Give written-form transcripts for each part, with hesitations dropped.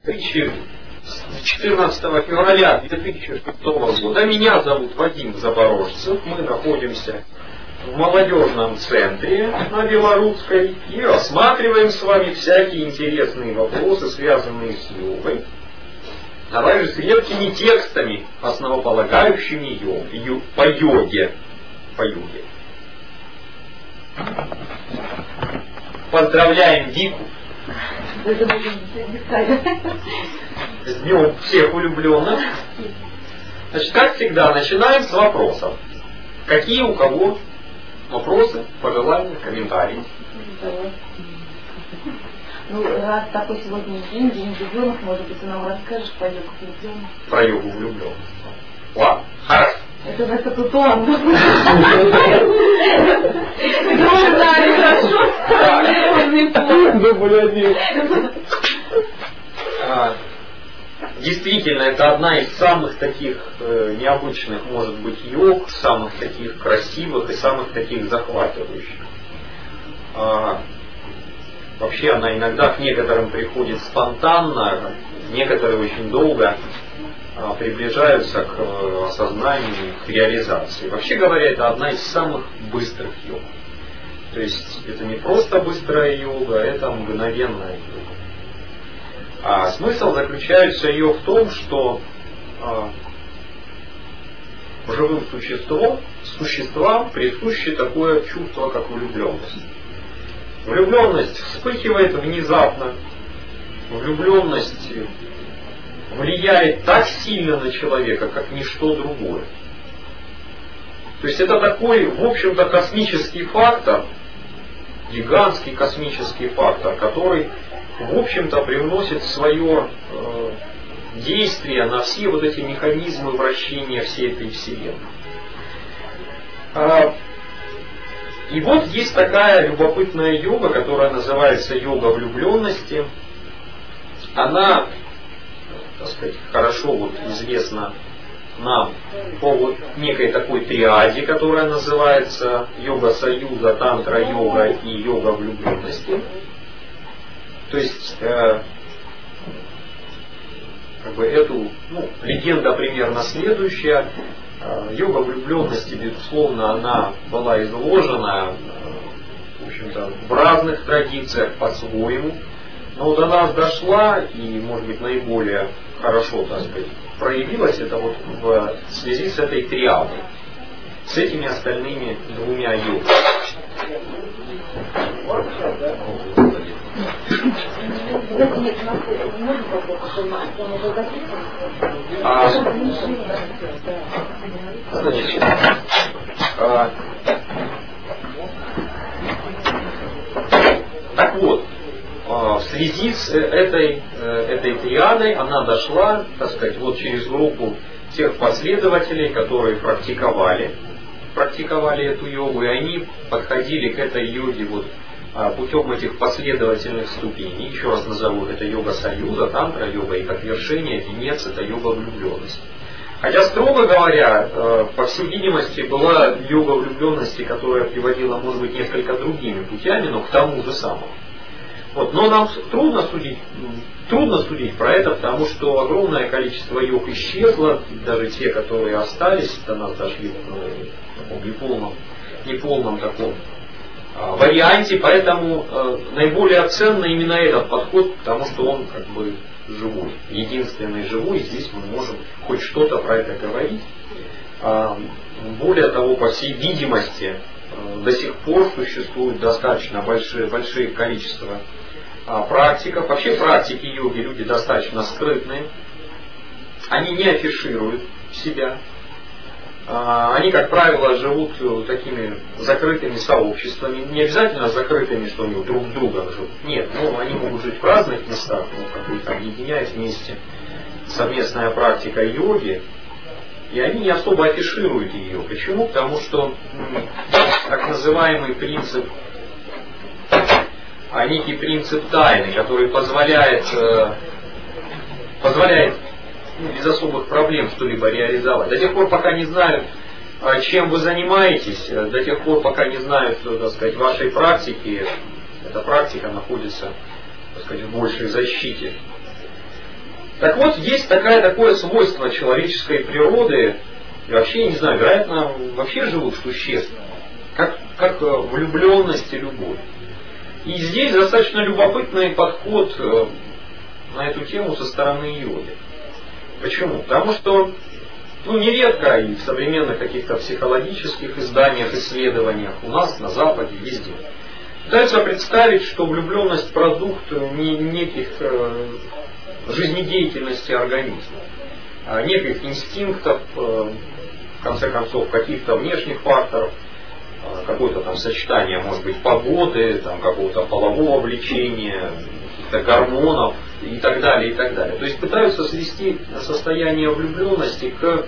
14 февраля 2006 года. Меня зовут Вадим Запорожцев. Мы находимся в молодежном центре на Белорусской и рассматриваем с вами всякие интересные вопросы, связанные с йогой, а также с редкими текстами, основополагающими по йоге. Поздравляем Вику с днем всех влюбленных. Значит, как всегда, начинаем с вопросов. Какие у кого вопросы, пожелания, комментарии? Ну, раз такой сегодня день влюбленных, может быть, ты нам расскажешь про йогу влюбленных? Про йогу влюбленных. Ладно, хорошо. Это же статутуан. Дружно, хорошо. Действительно, это одна из самых таких необычных, может быть, йог, самых таких красивых и самых таких захватывающих. Вообще она иногда к некоторым приходит спонтанно, некоторые очень долго приближаются к осознанию, к реализации. Вообще говоря, это одна из самых быстрых йог. То есть это не просто быстрая йога, это мгновенная йога. А смысл заключается ее в том, что живым существам присуще такое чувство, как влюбленность. Влюбленность вспыхивает внезапно. Влюбленность влияет так сильно на человека, как ничто другое. То есть это такой, в общем-то, космический фактор, гигантский космический фактор, который, в общем-то, привносит свое действие на все вот эти механизмы вращения всей этой Вселенной. И вот есть такая любопытная йога, которая называется йога влюбленности. Она, так сказать, хорошо вот известна нам по вот некой такой триаде, которая называется йога союза, тантра йога и йога влюбленности. То есть эту легенда примерно следующая. Йога влюбленности, безусловно, она была изложена, в общем-то, в разных традициях по-своему. Но до нас дошла и, может быть, наиболее хорошо, так сказать, проявилась это вот в связи с этой триадой, с этими остальными двумя йогами. Так вот, в связи с этой триадой она дошла, так сказать, вот через группу тех последователей, которые практиковали эту йогу, и они подходили к этой йоге вот путем этих последовательных ступеней. Еще раз назову, это йога союза, тантра йога, и как вершение, венец, это йога влюбленности. Хотя, строго говоря, по всей видимости, была йога влюбленности, которая приводила, может быть, несколько другими путями, но к тому же самому. Вот. Но нам трудно судить про это, потому что огромное количество йог исчезло, даже те, которые остались, до нас дошли в таком неполном таком варианте, поэтому наиболее ценный именно этот подход, потому что он как бы живой, единственный живой, и здесь мы можем хоть что-то про это говорить. Более того, по всей видимости, до сих пор существует достаточно большое количество практиков. Вообще практики йоги люди достаточно скрытные, они не афишируют себя. Они, как правило, живут такими закрытыми сообществами, не обязательно закрытыми, что они друг с другом живут. Нет, они могут жить в разных местах, какой-то объединяет вместе совместная практика йоги, и они не особо афишируют ее. Почему? Потому что так называемый принцип, некий принцип тайны, который позволяет без особых проблем что-либо реализовать. До тех пор, пока не знают, чем вы занимаетесь, до тех пор, пока не знают, так сказать, вашей практики, эта практика находится, так сказать, в большей защите. Так вот, есть такое свойство человеческой природы, и вообще, я не знаю, вероятно, вообще живут существ, как влюбленность и любовь. И здесь достаточно любопытный подход на эту тему со стороны йоги. Почему? Потому что нередко и в современных каких-то психологических изданиях, исследованиях у нас, на Западе, везде пытаются представить, что влюбленность продукт неких жизнедеятельности организма, неких инстинктов, в конце концов, каких-то внешних факторов, какое-то там сочетание, может быть, погоды, там, какого-то полового влечения, каких-то гормонов и так далее, и так далее. То есть пытаются свести состояние влюбленности к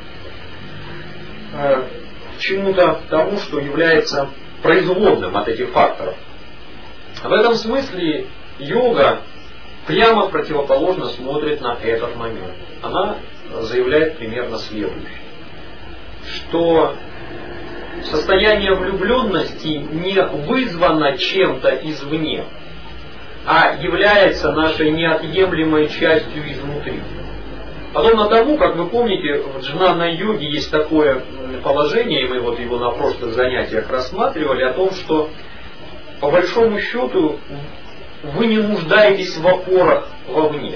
чему-то тому, что является производным от этих факторов. В этом смысле йога прямо противоположно смотрит на этот момент. Она заявляет примерно следующее, что состояние влюбленности не вызвано чем-то извне, а является нашей неотъемлемой частью изнутри. Подобно тому, как вы помните, в джнана-йоге есть такое положение, и мы вот его на прошлых занятиях рассматривали, о том, что по большому счету вы не нуждаетесь в опорах вовне.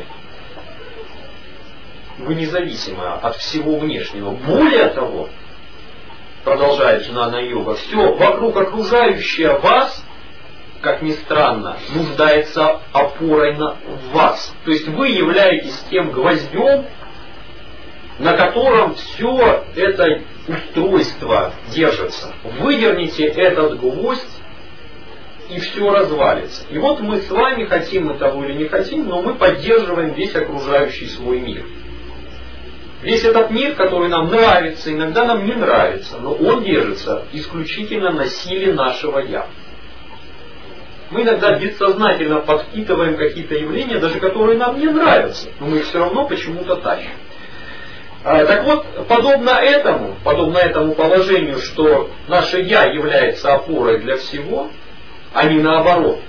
Вы независимы от всего внешнего. Более того, продолжает джнана-йога, все вокруг окружающее вас, как ни странно, нуждается опорой в вас. То есть вы являетесь тем гвоздем, на котором все это устройство держится. Выдерните этот гвоздь, и все развалится. И вот мы с вами, хотим мы того или не хотим, но мы поддерживаем весь окружающий свой мир. Весь этот мир, который нам нравится, иногда нам не нравится, но он держится исключительно на силе нашего «я». Мы иногда бессознательно подпитываем какие-то явления, даже которые нам не нравятся, но мы их все равно почему-то тащим. Так вот, подобно этому положению, что наше «я» является опорой для всего, а не наоборот.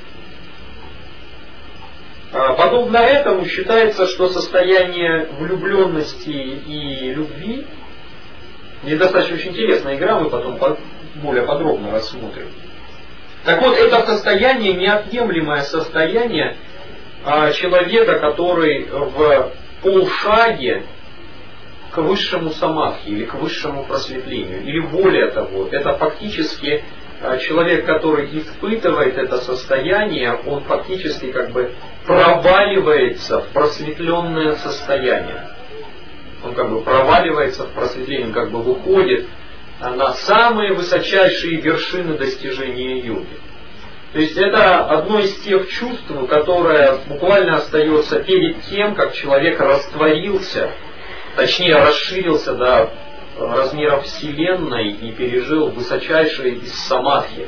Подобно этому считается, что состояние влюбленности и любви, и достаточно очень интересная игра, мы потом более подробно рассмотрим. Так вот, это состояние, неотъемлемое состояние человека, который в полшаге к высшему самадхи или к высшему просветлению. Или более того, это фактически человек, который испытывает это состояние, он фактически как бы проваливается в просветленное состояние. Он как бы проваливается в просветление, он как бы выходит на самые высочайшие вершины достижения йоги. То есть это одно из тех чувств, которое буквально остается перед тем, как человек растворился, точнее расширился до размеров Вселенной и пережил высочайшие из самадхи.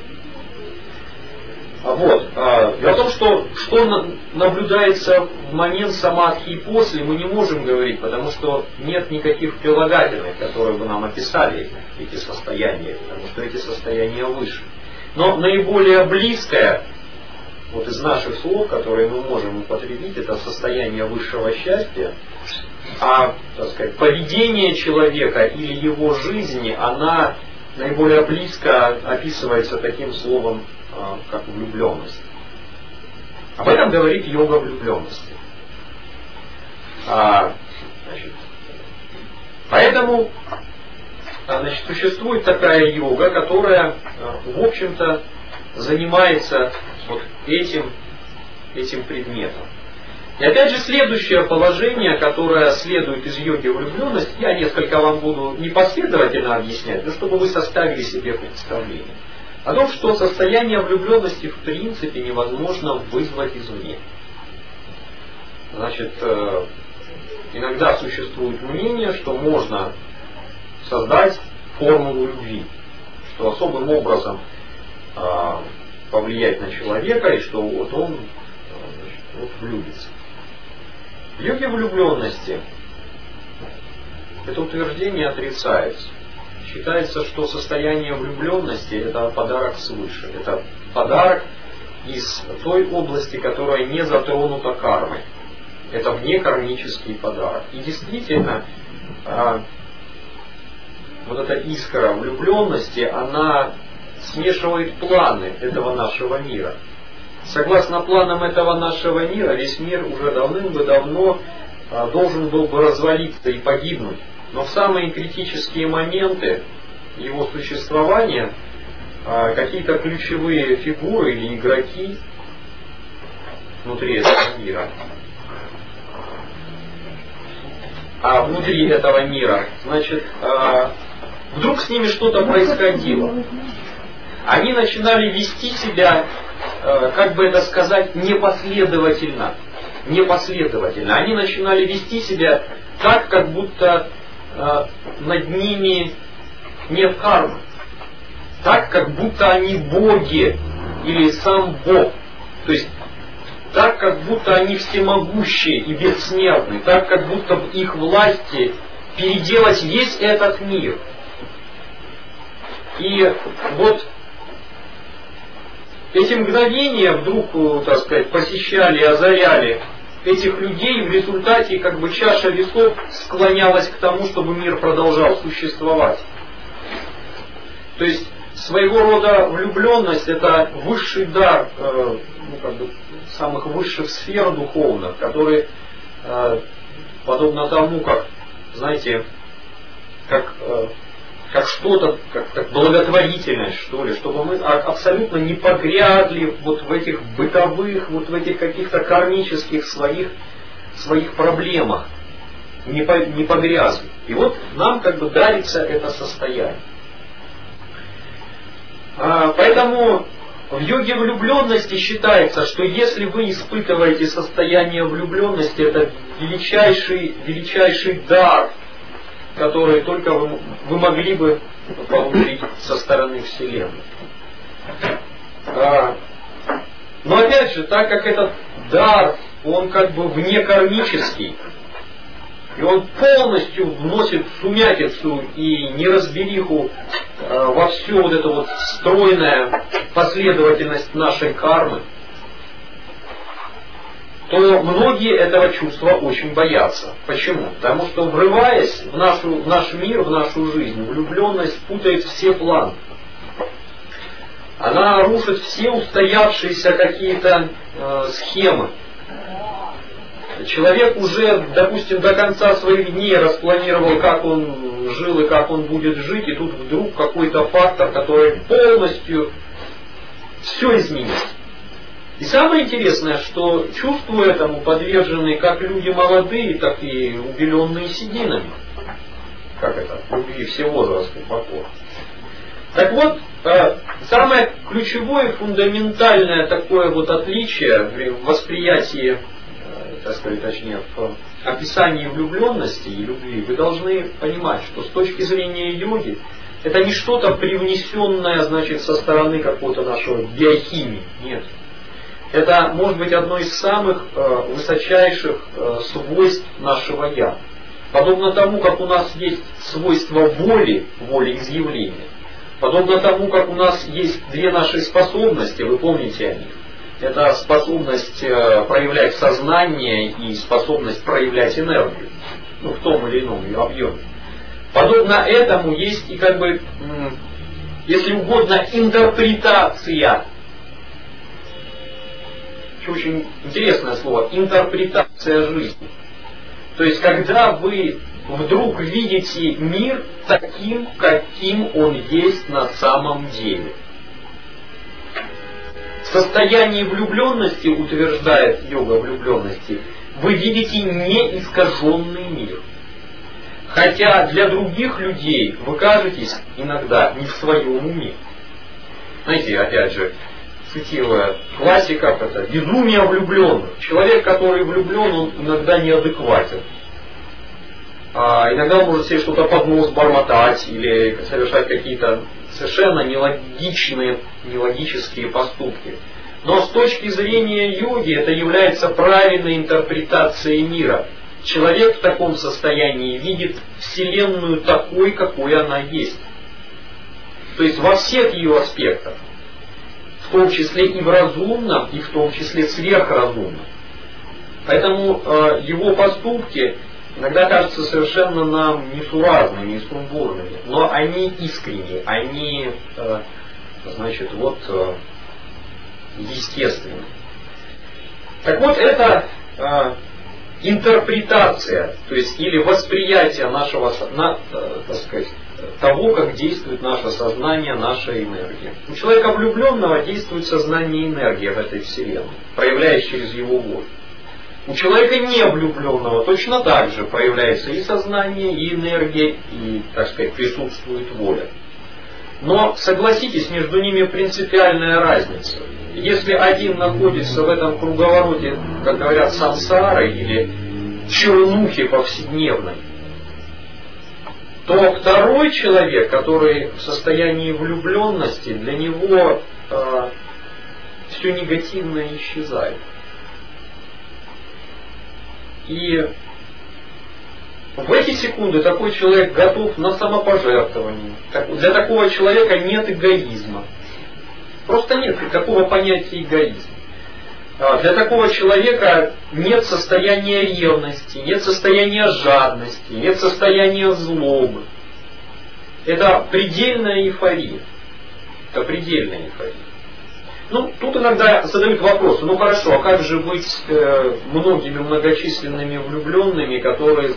Вот. Дело в том, что наблюдается в момент самадхи и после, мы не можем говорить, потому что нет никаких прилагательных, которые бы нам описали эти состояния, потому что эти состояния выше. Но наиболее близкое, вот из наших слов, которые мы можем употребить, это состояние высшего счастья, а, так сказать, поведение человека или его жизни, она наиболее близко описывается таким словом, как влюбленность. Об этом говорит йога влюбленности. Поэтому существует такая йога, которая, в общем-то, занимается вот этим предметом. И опять же, следующее положение, которое следует из йоги влюбленности, я несколько вам буду непоследовательно объяснять, но чтобы вы составили себе представление о том, что состояние влюбленности в принципе невозможно вызвать извне. Значит, иногда существует мнение, что можно создать формулу любви, что особым образом повлиять на человека, и что вот он влюбится. В йоге влюбленности это утверждение отрицается. Считается, что состояние влюбленности это подарок свыше. Это подарок из той области, которая не затронута кармой. Это внекармический подарок. И действительно, вот эта искра влюбленности, она смешивает планы этого нашего мира. Согласно планам этого нашего мира, весь мир уже давным-давно должен был бы развалиться и погибнуть. Но в самые критические моменты его существования какие-то ключевые фигуры или игроки внутри этого мира, внутри этого мира, значит, вдруг с ними что-то происходило. Они начинали вести себя, как бы это сказать, непоследовательно. Они начинали вести себя так, как будто над ними нет кармы. Так, как будто они боги или сам Бог. То есть так, как будто они всемогущие и бессмертны. Так, как будто в их власти переделать весь этот мир. И вот эти мгновения вдруг, так сказать, посещали и озаряли этих людей. В результате как бы чаша весов склонялась к тому, чтобы мир продолжал существовать. То есть своего рода влюбленность — это высший дар самых высших сфер духовных, которые, подобно тому, как, знаете, как что-то, как благотворительность, что ли, чтобы мы абсолютно не погрязли вот в этих бытовых, вот в этих каких-то кармических своих проблемах, не погрязли. И вот нам как бы дарится это состояние. Поэтому в йоге влюбленности считается, что если вы испытываете состояние влюбленности, это величайший дар, который только вы могли бы получить со стороны Вселенной. Но опять же, так как этот дар, он как бы внекармический, и он полностью вносит сумятицу и неразбериху во всю вот эту вот стройная последовательность нашей кармы, то многие этого чувства очень боятся. Почему? Потому что, врываясь в наш мир, в нашу жизнь, влюбленность путает все планы. Она рушит все устоявшиеся какие-то схемы. Человек уже, допустим, до конца своих дней распланировал, как он жил и как он будет жить, и тут вдруг какой-то фактор, который полностью все изменил. И самое интересное, что чувству этому подвержены как люди молодые, так и убеленные сединами. Как это? Любви все возрасты покора. Так вот, самое ключевое, фундаментальное такое вот отличие в восприятии, так сказать, точнее, в описании влюбленности и любви, вы должны понимать, что с точки зрения йоги, это не что-то привнесенное, значит, со стороны какого-то нашего биохимии. Нет. Это может быть одно из самых высочайших свойств нашего «я». Подобно тому, как у нас есть свойство воли изъявления. Подобно тому, как у нас есть две наши способности, вы помните о них. Это способность проявлять сознание и способность проявлять энергию. В том или ином ее объеме. Подобно этому есть и как бы, если угодно, интерпретация. Очень интересное слово. Интерпретация жизни. То есть, когда вы вдруг видите мир таким, каким он есть на самом деле. В состоянии влюбленности, утверждает йога влюбленности, вы видите неискаженный мир. Хотя для других людей вы кажетесь иногда не в своем уме. Знаете, опять же, цитируя классиков, это безумие влюбленных. Человек, который влюблен, он иногда неадекватен. Иногда он может себе что-то под нос бормотать или совершать какие-то совершенно нелогические поступки. Но с точки зрения йоги это является правильной интерпретацией мира. Человек в таком состоянии видит Вселенную такой, какой она есть. То есть во всех ее аспектах. В том числе и в разумном, и в том числе сверхразумном. Поэтому его поступки иногда кажутся совершенно нам несуразными, несумбурными, но они искренние, они, естественны. Так вот, это интерпретация, то есть или восприятие нашего, того, как действует наше сознание, наша энергия. У человека влюбленного действует сознание и энергия в этой вселенной, проявляясь через его волю. У человека невлюбленного точно так же проявляется и сознание, и энергия, и, присутствует воля. Но, согласитесь, между ними принципиальная разница. Если один находится в этом круговороте, как говорят, сансары или чернухи повседневной, то второй человек, который в состоянии влюбленности, для него все негативное исчезает. И в эти секунды такой человек готов на самопожертвование. Для такого человека нет эгоизма. Просто нет такого понятия эгоизма. Для такого человека нет состояния ревности, нет состояния жадности, нет состояния злобы. Это предельная эйфория. Это предельная эйфория. Тут иногда задают вопросы, хорошо, а как же быть многими многочисленными влюбленными, которые,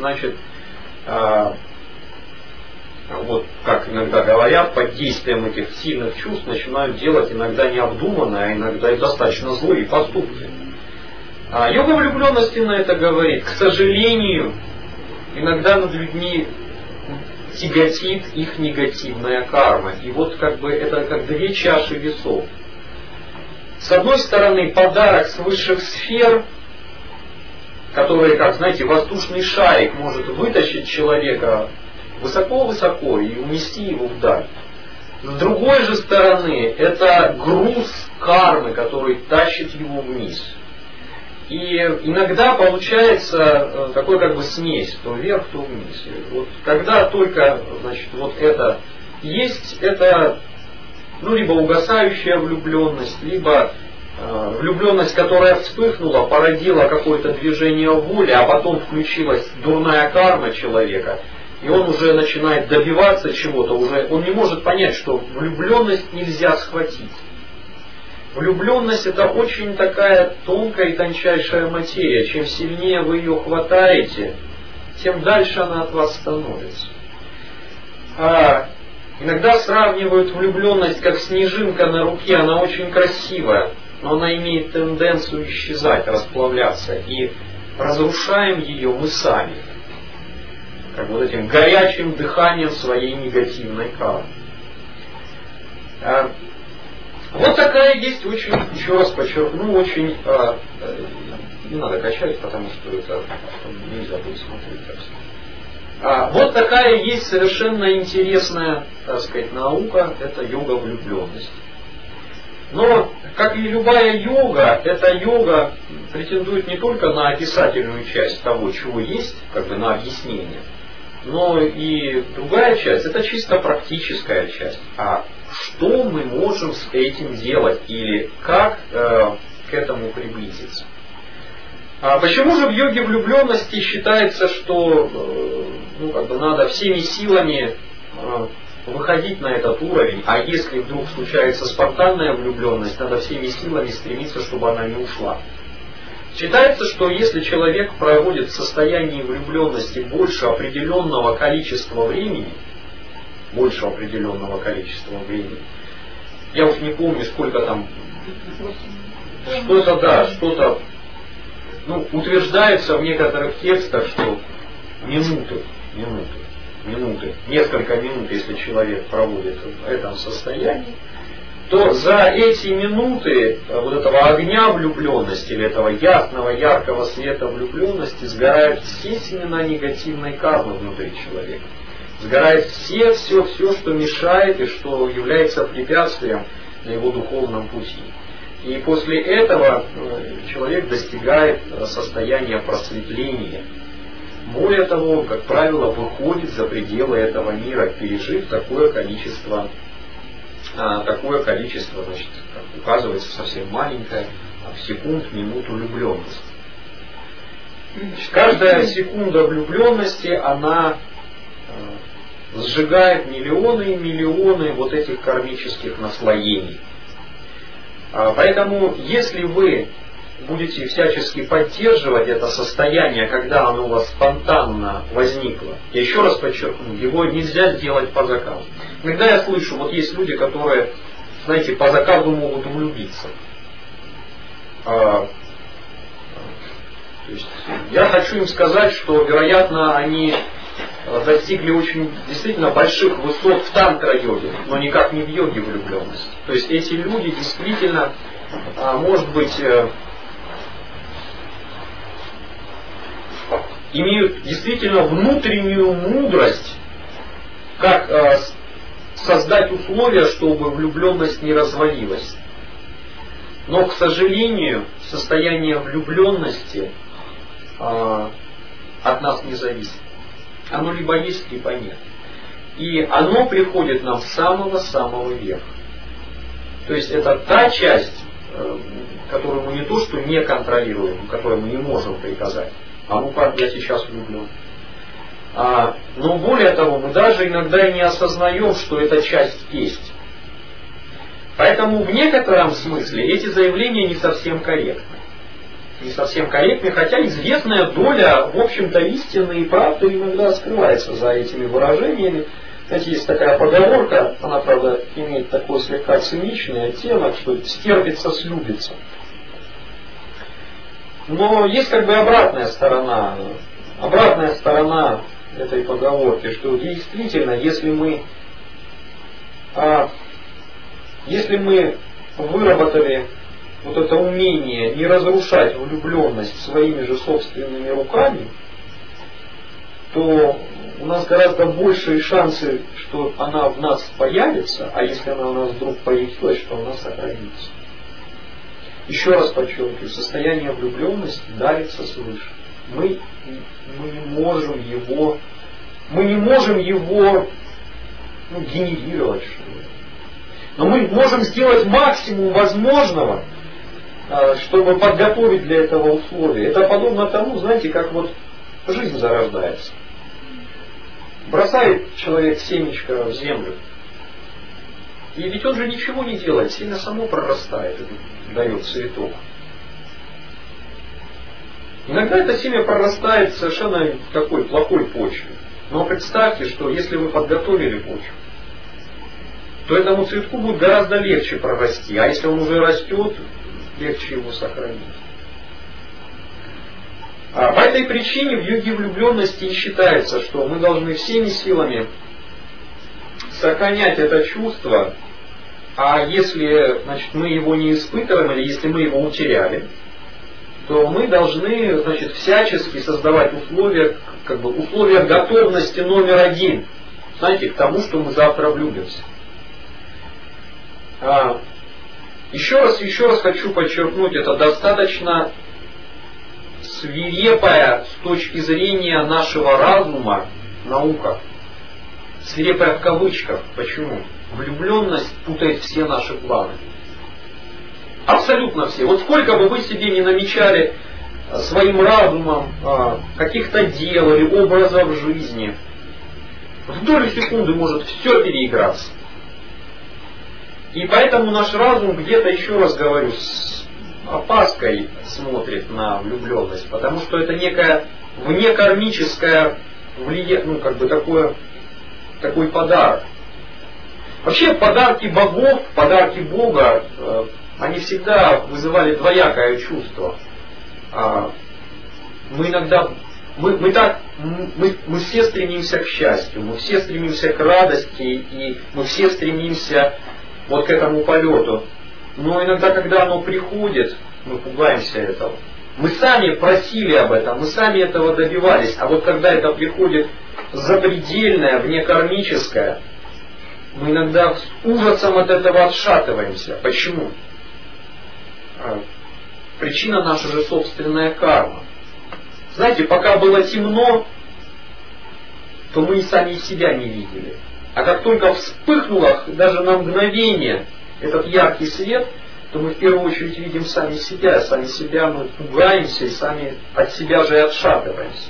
как иногда говорят, под действием этих сильных чувств начинают делать иногда необдуманные, а иногда и достаточно злые поступки. Йога влюбленности на это говорит. К сожалению, иногда над людьми тяготит их негативная карма. И это как две чаши весов. С одной стороны, подарок с высших сфер, который, воздушный шарик может вытащить человека высоко-высоко и унести его вдаль. С другой же стороны, это груз кармы, который тащит его вниз. И иногда получается такой смесь, то вверх, то вниз. Когда только это есть, это либо угасающая влюбленность, либо влюбленность, которая вспыхнула, породила какое-то движение воли, а потом включилась дурная карма человека, и он уже начинает добиваться чего-то, он не может понять, что влюбленность нельзя схватить. Влюбленность — это очень такая тонкая и тончайшая материя. Чем сильнее вы ее хватаете, тем дальше она от вас становится. Иногда сравнивают влюбленность как снежинка на руке, она очень красивая, но она имеет тенденцию исчезать, расплавляться, и разрушаем ее мы сами, этим горячим дыханием своей негативной кармы. Вот такая есть очень, еще раз подчеркну, очень, не надо качать, потому что это нельзя будет смотреть так. Вот такая есть совершенно интересная, наука, это йога влюбленности. Но, как и любая йога, эта йога претендует не только на описательную часть того, чего есть, на объяснение, но и другая часть, это чисто практическая часть. А что мы можем с этим делать или как к этому приблизиться? Почему же в йоге влюбленности считается, что надо всеми силами выходить на этот уровень, а если вдруг случается спонтанная влюбленность, надо всеми силами стремиться, чтобы она не ушла? Считается, что если человек проводит в состоянии влюбленности больше определенного количества времени, я уж не помню, сколько там, что-то утверждается в некоторых текстах, что несколько минут, если человек проводит в этом состоянии, то за эти минуты этого огня влюбленности, или этого ясного, яркого света влюбленности сгорают все семена негативной кармы внутри человека. Сгорает все, что мешает и что является препятствием на его духовном пути. И после этого человек достигает состояния просветления. Более того, как правило, выходит за пределы этого мира, пережив такое количество, указывается совсем маленькое, в секунд, минуту влюбленности. Каждая секунда влюбленности, она сжигает миллионы и миллионы вот этих кармических наслоений. Поэтому, если вы будете всячески поддерживать это состояние, когда оно у вас спонтанно возникло, я еще раз подчеркну, его нельзя сделать по заказу. Иногда я слышу, вот есть люди, которые, знаете, по заказу могут влюбиться. То есть, я хочу им сказать, что, вероятно, они достигли очень действительно больших высот в тантра-йоге, но никак не в йоге влюбленности. То есть эти люди действительно, может быть, имеют действительно внутреннюю мудрость, как создать условия, чтобы влюбленность не развалилась. Но, к сожалению, состояние влюбленности от нас не зависит. Оно либо есть, либо нет. И оно приходит нам с самого-самого верха. То есть это та часть, которую мы не то что не контролируем, которую мы не можем приказать. А ну как я сейчас влюблен. Но более того, мы даже иногда и не осознаем, что эта часть есть. Поэтому в некотором смысле эти заявления не совсем корректны. Не совсем корректны, хотя известная доля, в общем-то, истины и правды иногда скрывается за этими выражениями. Знаете, есть такая поговорка, она, правда, имеет такой слегка циничный оттенок, что стерпится, слюбится. Но есть как бы обратная сторона этой поговорки, что действительно, если мы выработали вот это умение не разрушать влюбленность своими же собственными руками, то у нас гораздо большие шансы, что она в нас появится, а если она у нас вдруг появилась, что она сохранится. Еще раз подчеркиваю, состояние влюбленности дарится свыше. Мы не можем его генерировать, что ли. Но мы можем сделать максимум возможного, чтобы подготовить для этого условия. Это подобно тому, знаете, как вот жизнь зарождается. Бросает человек семечко в землю. И ведь он же ничего не делает, семя само прорастает и дает цветок. Иногда это семя прорастает в совершенно такой плохой почве. Но представьте, что если вы подготовили почву, то этому цветку будет гораздо легче прорасти. А если он уже растет, легче его сохранить. По этой причине в йоге влюбленности и считается, что мы должны всеми силами сохранять это чувство, а если мы его не испытываем, или если мы его утеряли, то мы должны всячески создавать условия, условия готовности номер один, знаете, к тому, что мы завтра влюбимся. Еще раз хочу подчеркнуть, это достаточно свирепая с точки зрения нашего разума наука. Свирепая в кавычках. Почему? Влюбленность путает все наши планы. Абсолютно все. Вот сколько бы вы себе не намечали своим разумом каких-то дел или образов жизни, в долю секунды может все переиграться. И поэтому наш разум где-то, еще раз говорю, с опаской смотрит на влюбленность, потому что это некое внекармическое влияние, такой подарок. Вообще подарки богов, подарки Бога, они всегда вызывали двоякое чувство. Мы все стремимся к счастью, мы все стремимся к радости, и мы все стремимся вот к этому полету. Но иногда, когда оно приходит, мы пугаемся этого. Мы сами просили об этом, мы сами этого добивались, а вот когда это приходит запредельное, внекармическое, мы иногда с ужасом от этого отшатываемся. Почему? Причина наша же собственная карма. Знаете, пока было темно, то мы и сами себя не видели. А как только вспыхнуло даже на мгновение этот яркий свет, то мы в первую очередь видим сами себя мы пугаемся и сами от себя же и отшатываемся.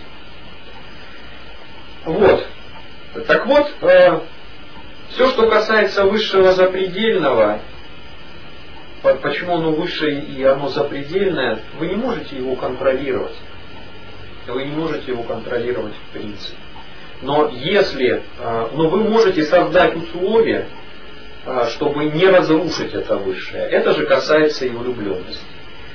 Вот. Так вот, все, что касается высшего запредельного, почему оно высшее и оно запредельное, вы не можете его контролировать. Вы не можете его контролировать в принципе. Но вы можете создать условия, чтобы не разрушить это высшее. Это же касается и влюбленности.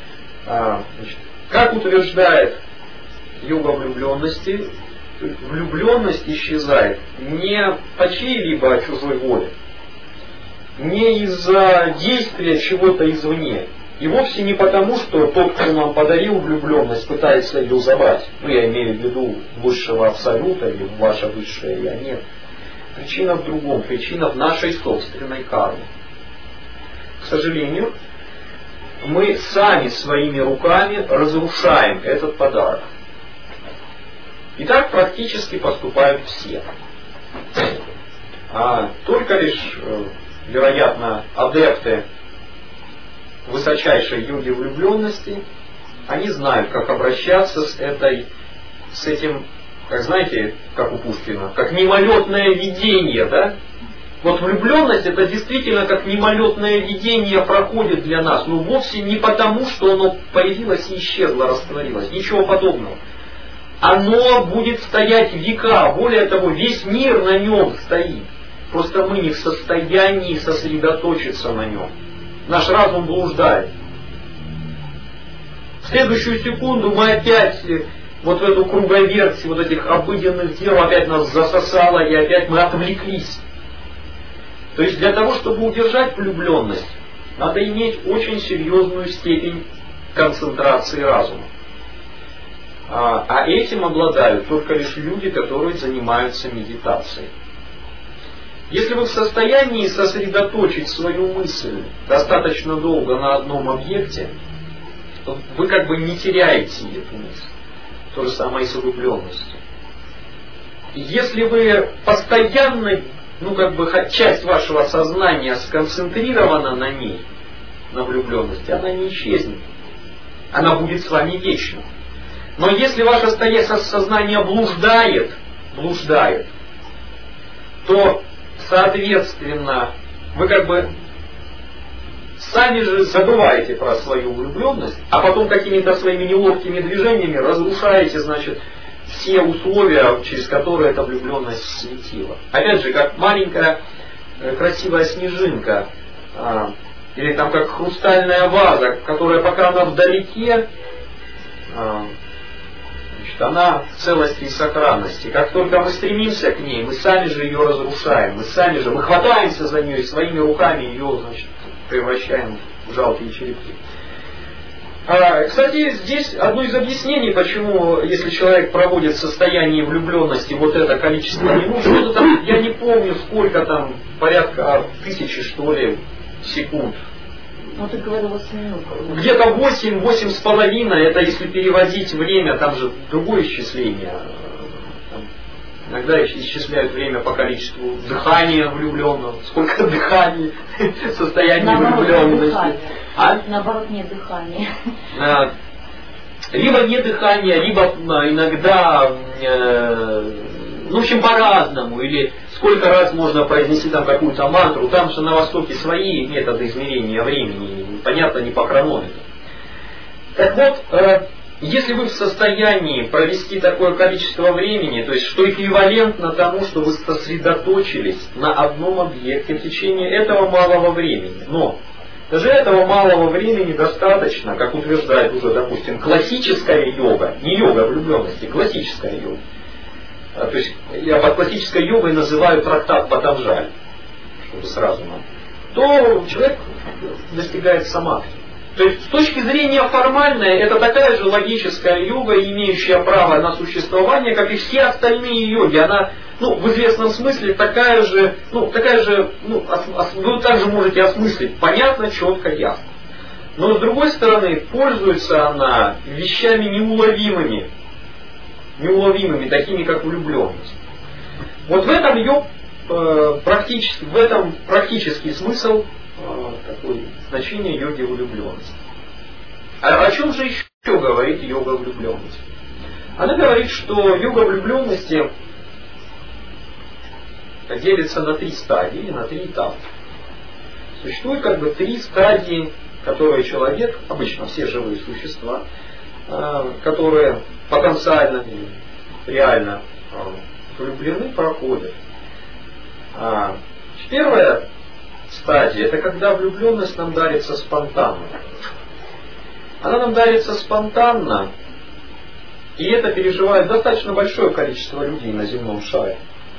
Как утверждает йога влюбленности, влюбленность исчезает не по чьей-либо чужой воле, не из-за действия чего-то извне. И вовсе не потому, что тот, кто нам подарил влюбленность, пытается ее забрать. Я имею в виду высшего абсолюта или ваше высшее я. Нет. Причина в другом. Причина в нашей собственной карме. К сожалению, мы сами своими руками разрушаем этот подарок. И так практически поступают все. Только лишь, вероятно, адепты высочайшей йоги влюбленности, они знают, как обращаться с этим, как знаете, как у Пушкина, как мимолетное видение, да? Вот влюбленность это действительно как мимолетное видение проходит для нас, но вовсе не потому, что оно появилось и исчезло, растворилось, ничего подобного. Оно будет стоять века, более того, весь мир на нем стоит. Просто мы не в состоянии сосредоточиться на нем. Наш разум блуждает. В следующую секунду мы опять вот в эту круговерть вот этих обыденных дел опять нас засосало, и опять мы отвлеклись. То есть для того, чтобы удержать влюбленность, надо иметь очень серьезную степень концентрации разума. А этим обладают только лишь люди, которые занимаются медитацией. Если вы в состоянии сосредоточить свою мысль достаточно долго на одном объекте, то вы как бы не теряете эту мысль. То же самое и с влюбленностью. Если вы постоянно, часть вашего сознания сконцентрирована на ней, на влюбленности, она не исчезнет. Она будет с вами вечно. Но если ваше сознание блуждает, то соответственно, вы как бы сами же забываете про свою влюбленность, а потом какими-то своими неловкими движениями разрушаете, все условия, через которые эта влюбленность светила. Опять же, как маленькая красивая снежинка, или там как хрустальная ваза, которая пока она вдалеке, она в целости и сохранности. Как только мы стремимся к ней, мы сами же ее разрушаем, мы хватаемся за нее и своими руками ее, превращаем в жалкие черепки. Кстати, здесь одно из объяснений, почему, если человек проводит в состоянии влюбленности вот это количество минут, что-то там, я не помню, сколько там, порядка 1000, что ли, секунд. Ну, ты говорил 8 минут. Где-то 8,5, это если переводить время, там же другое исчисление. Иногда исчисляют время по количеству дыхания влюбленного. Сколько дыханий, состояние влюбленности. Наоборот, нет дыхания. Либо нет дыхания, либо иногда, в общем, по-разному. Или сколько раз можно произнести там какую-то мантру. Там же на Востоке свои методы измерения времени. Понятно, не по хронометру. Так вот, если вы в состоянии провести такое количество времени, то есть что эквивалентно тому, что вы сосредоточились на одном объекте в течение этого малого времени. Но даже этого малого времени достаточно, как утверждает уже, допустим, классическая йога, не йога влюбленности, классическая йога. То есть я под классической йогой называю трактат Патанджали, чтобы сразу нам. То человек достигает самадхи. То есть с точки зрения формальной, это такая же логическая йога, имеющая право на существование, как и все остальные йоги. Она, в известном смысле такая же, вы также можете осмыслить понятно, четко, ясно. Но с другой стороны, пользуется она вещами неуловимыми, такими как влюбленность. Вот в этом практический смысл такое значение йоги влюбленности. А о чем же еще говорит йога влюбленности? Она говорит, что йога влюбленности делится на 3 стадии, на 3 этапа. Существует 3 стадии, которые человек, обычно все живые существа, которые потенциально и реально влюблены, проходят. Первая стадия — это когда влюбленность нам дарится спонтанно. Она нам дарится спонтанно, и это переживает достаточно большое количество людей на земном шаре.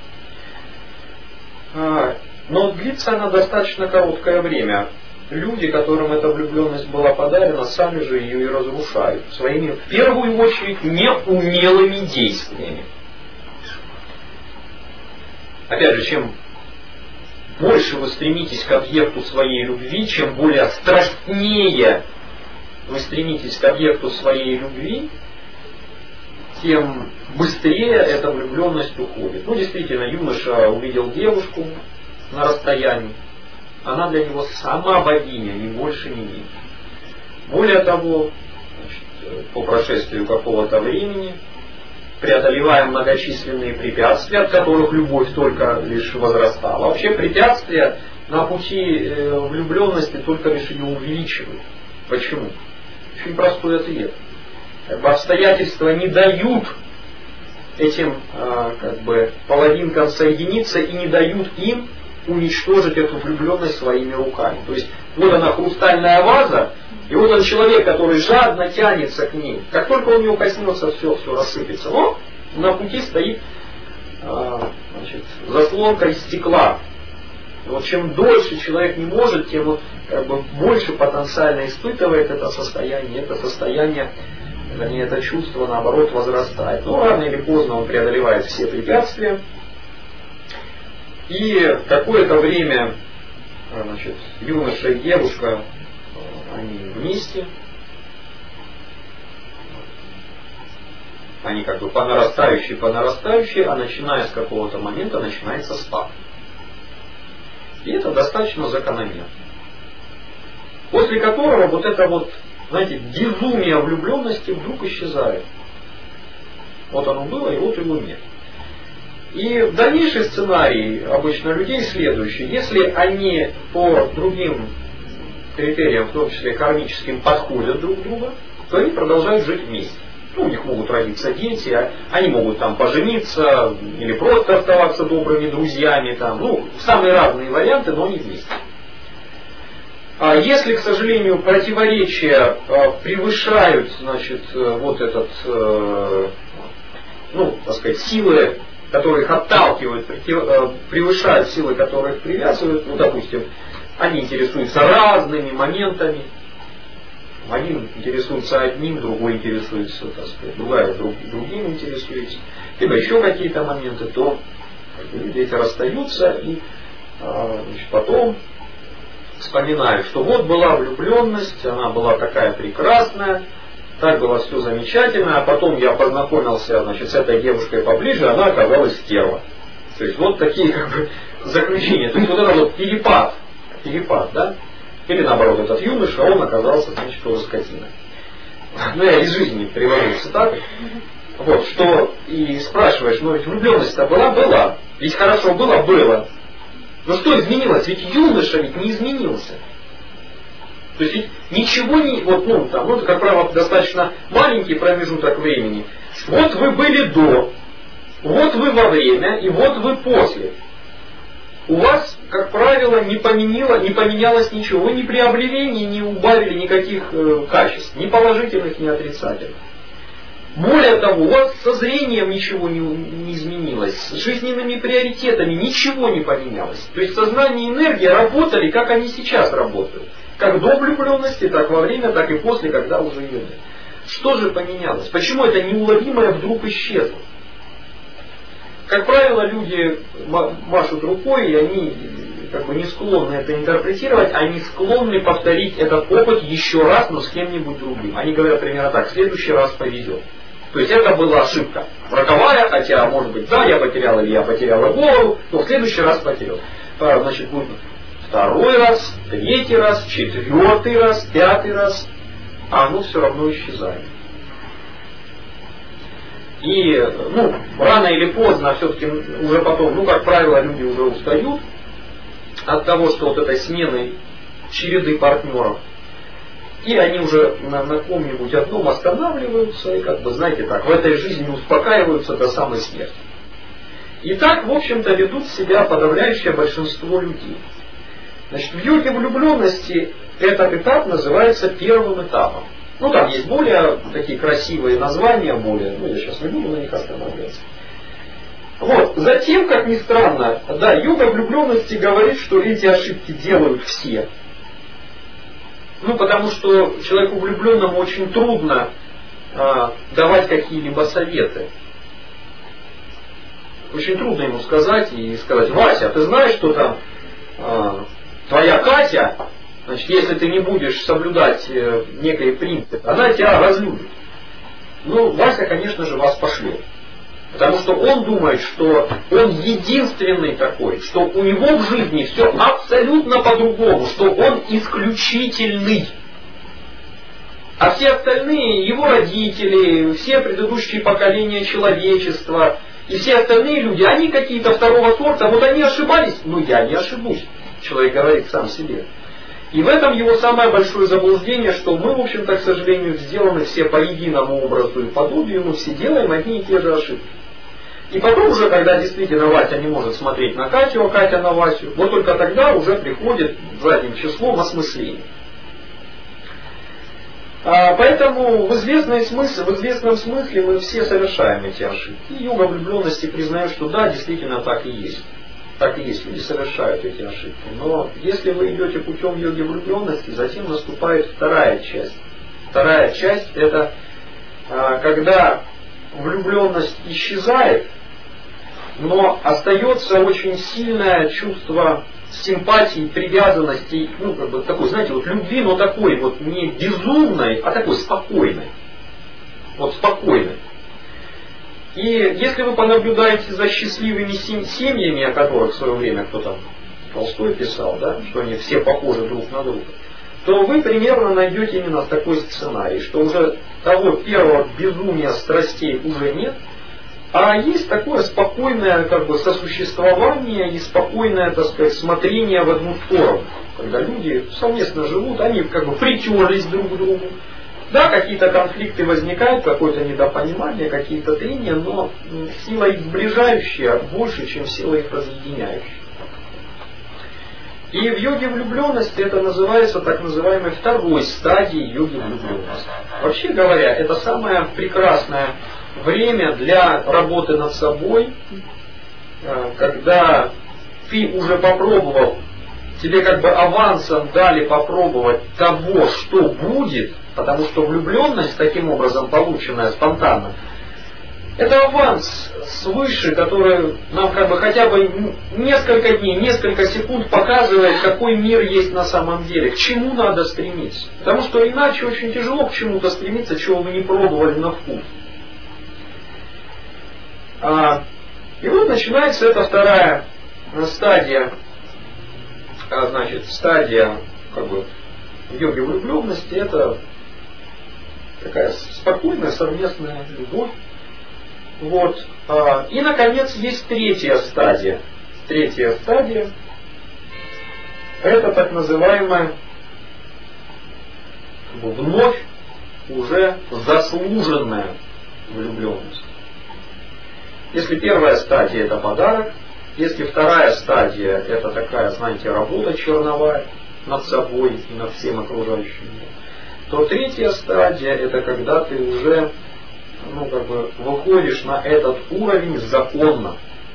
Но длится она достаточно короткое время. Люди, которым эта влюбленность была подарена, сами же ее и разрушают своими, в первую очередь, неумелыми действиями. Опять же, чем больше вы стремитесь к объекту своей любви, чем более страстнее вы стремитесь к объекту своей любви, тем быстрее эта влюбленность уходит. Действительно, юноша увидел девушку на расстоянии. Она для него сама богиня, ни больше, ни меньше. Более того, по прошествию какого-то времени, преодолевая многочисленные препятствия, от которых любовь только лишь возрастала. Вообще препятствия на пути влюбленности только лишь ее увеличивают. Почему? Очень простой ответ. Обстоятельства не дают этим половинкам соединиться и не дают им уничтожить эту влюбленность своими руками. То есть вот она, хрустальная ваза, и вот он человек, который жадно тянется к ней. Как только он ее коснется, все рассыпется. Но на пути стоит заслонка из стекла. И вот чем дольше человек не может, тем больше потенциально испытывает это состояние. Это чувство, наоборот, возрастает. Но рано или поздно он преодолевает все препятствия. И какое-то время юноша и девушка, они вместе. Они по нарастающей, а начиная с какого-то момента начинается спад. И это достаточно закономерно. После которого безумие влюбленности вдруг исчезает. Вот оно было, и вот его нет. И в дальнейший сценарий обычно людей следующий. Если они по другим критериям, в том числе кармическим, подходят друг к другу, то они продолжают жить вместе. У них могут родиться дети, они могут пожениться или просто оставаться добрыми друзьями. Самые разные варианты, но они вместе. А если, к сожалению, противоречия превышают силы, которые их отталкивают, превышают силы, которые их привязывают, допустим, они интересуются разными моментами. Один интересуется одним, другой интересуется, другая другим интересуется, либо еще какие-то моменты, то люди эти расстаются и потом вспоминают, что вот была влюбленность, она была такая прекрасная, так было все замечательно, а потом я познакомился с этой девушкой поближе, она оказалась стерва. То есть вот такие заключения. То есть вот это перепад, да? Или наоборот, этот юноша, он оказался, тоже скотиной. Я из жизни приводился так. Вот, что и спрашиваешь, ведь влюбленность-то была. Ведь хорошо было. Но что изменилось? Ведь юноша не изменился. То есть ведь ничего не... как правило, достаточно маленький промежуток времени. Вот вы были до, вот вы во время, и вот вы после. У вас, как правило, не поменялось ничего. Вы не приобрели, не убавили никаких качеств, ни положительных, ни отрицательных. Более того, у вас со зрением ничего не изменилось, с жизненными приоритетами ничего не поменялось. То есть сознание и энергия работали, как они сейчас работают. Как до влюбленности, так во время, так и после, когда уже ее нет. Что же поменялось? Почему это неуловимое вдруг исчезло? Как правило, люди машут рукой, и они не склонны это интерпретировать, они склонны повторить этот опыт еще раз, но с кем-нибудь другим. Они говорят примерно так: в следующий раз повезет. То есть это была ошибка. Роковая, хотя, может быть, да, я потерял или я потеряла голову, но в следующий раз потерял. Будет второй раз, третий раз, четвертый раз, пятый раз, а оно все равно исчезает. И рано или поздно все-таки уже потом, как правило, люди уже устают от того, что вот этой смены череды партнеров. И они уже на ком-нибудь одном останавливаются и, знаете, так, в этой жизни успокаиваются до самой смерти. И так, в общем-то, ведут себя подавляющее большинство людей. Значит, в йоге влюбленности этот этап называется первым этапом. Там есть более такие красивые названия, я сейчас не буду на них останавливаться. Затем, как ни странно, йога влюбленности говорит, что эти ошибки делают все. Потому что человеку влюбленному очень трудно давать какие-либо советы. Очень трудно ему сказать, Вася, ты знаешь, что там твоя Катя, значит, если ты не будешь соблюдать некие принципы, она тебя разлюбит. Вася, конечно же, вас пошлет. Потому что он думает, что он единственный такой, что у него в жизни все абсолютно по-другому, что он исключительный. А все остальные, его родители, все предыдущие поколения человечества и все остальные люди, они какие-то второго сорта, они ошибались, я не ошибусь, человек говорит сам себе. И в этом его самое большое заблуждение, что мы, в общем-то, к сожалению, сделаны все по единому образу и подобию, мы все делаем одни и те же ошибки. И потом уже, когда действительно Вася не может смотреть на Катю, а Катя на Васю, только тогда уже приходит задним числом осмысление. Поэтому в известном смысле мы все совершаем эти ошибки. И йога влюбленности признает, что да, действительно так и есть. Так и есть, люди совершают эти ошибки. Но если вы идете путем йоги влюбленности, затем наступает вторая часть. Вторая часть это когда влюбленность исчезает, но остается очень сильное чувство симпатии, привязанности, такой, знаете, любви, но такой не безумной, а такой спокойной. Спокойной. И если вы понаблюдаете за счастливыми семьями, о которых в свое время кто-то Толстой писал, что они все похожи друг на друга, то вы примерно найдете именно такой сценарий, что уже того первого безумия страстей уже нет, а есть такое спокойное сосуществование и спокойное, смотрение в одну сторону. Когда люди совместно живут, они притерлись друг к другу. Да, какие-то конфликты возникают, какое-то недопонимание, какие-то трения, но сила их сближающая больше, чем сила их разъединяющая. И в йоге влюбленности это называется так называемой второй стадией йоги влюбленности. Вообще говоря, это самое прекрасное время для работы над собой, когда ты уже попробовал, тебе авансом дали попробовать того, что будет, потому что влюбленность, таким образом полученная спонтанно, это аванс свыше, который нам хотя бы несколько дней, несколько секунд показывает, какой мир есть на самом деле, к чему надо стремиться. Потому что иначе очень тяжело к чему-то стремиться, чего вы не пробовали на вкус. И начинается эта вторая стадия, стадия в йоге влюбленности, это такая спокойная совместная любовь. И, наконец, есть третья стадия. Третья стадия – это так называемая вновь уже заслуженная влюбленность. Если первая стадия – это подарок, если вторая стадия – это такая, работа черновая над собой и над всем окружающим миром, то третья стадия – это когда ты уже выходишь на этот уровень законно.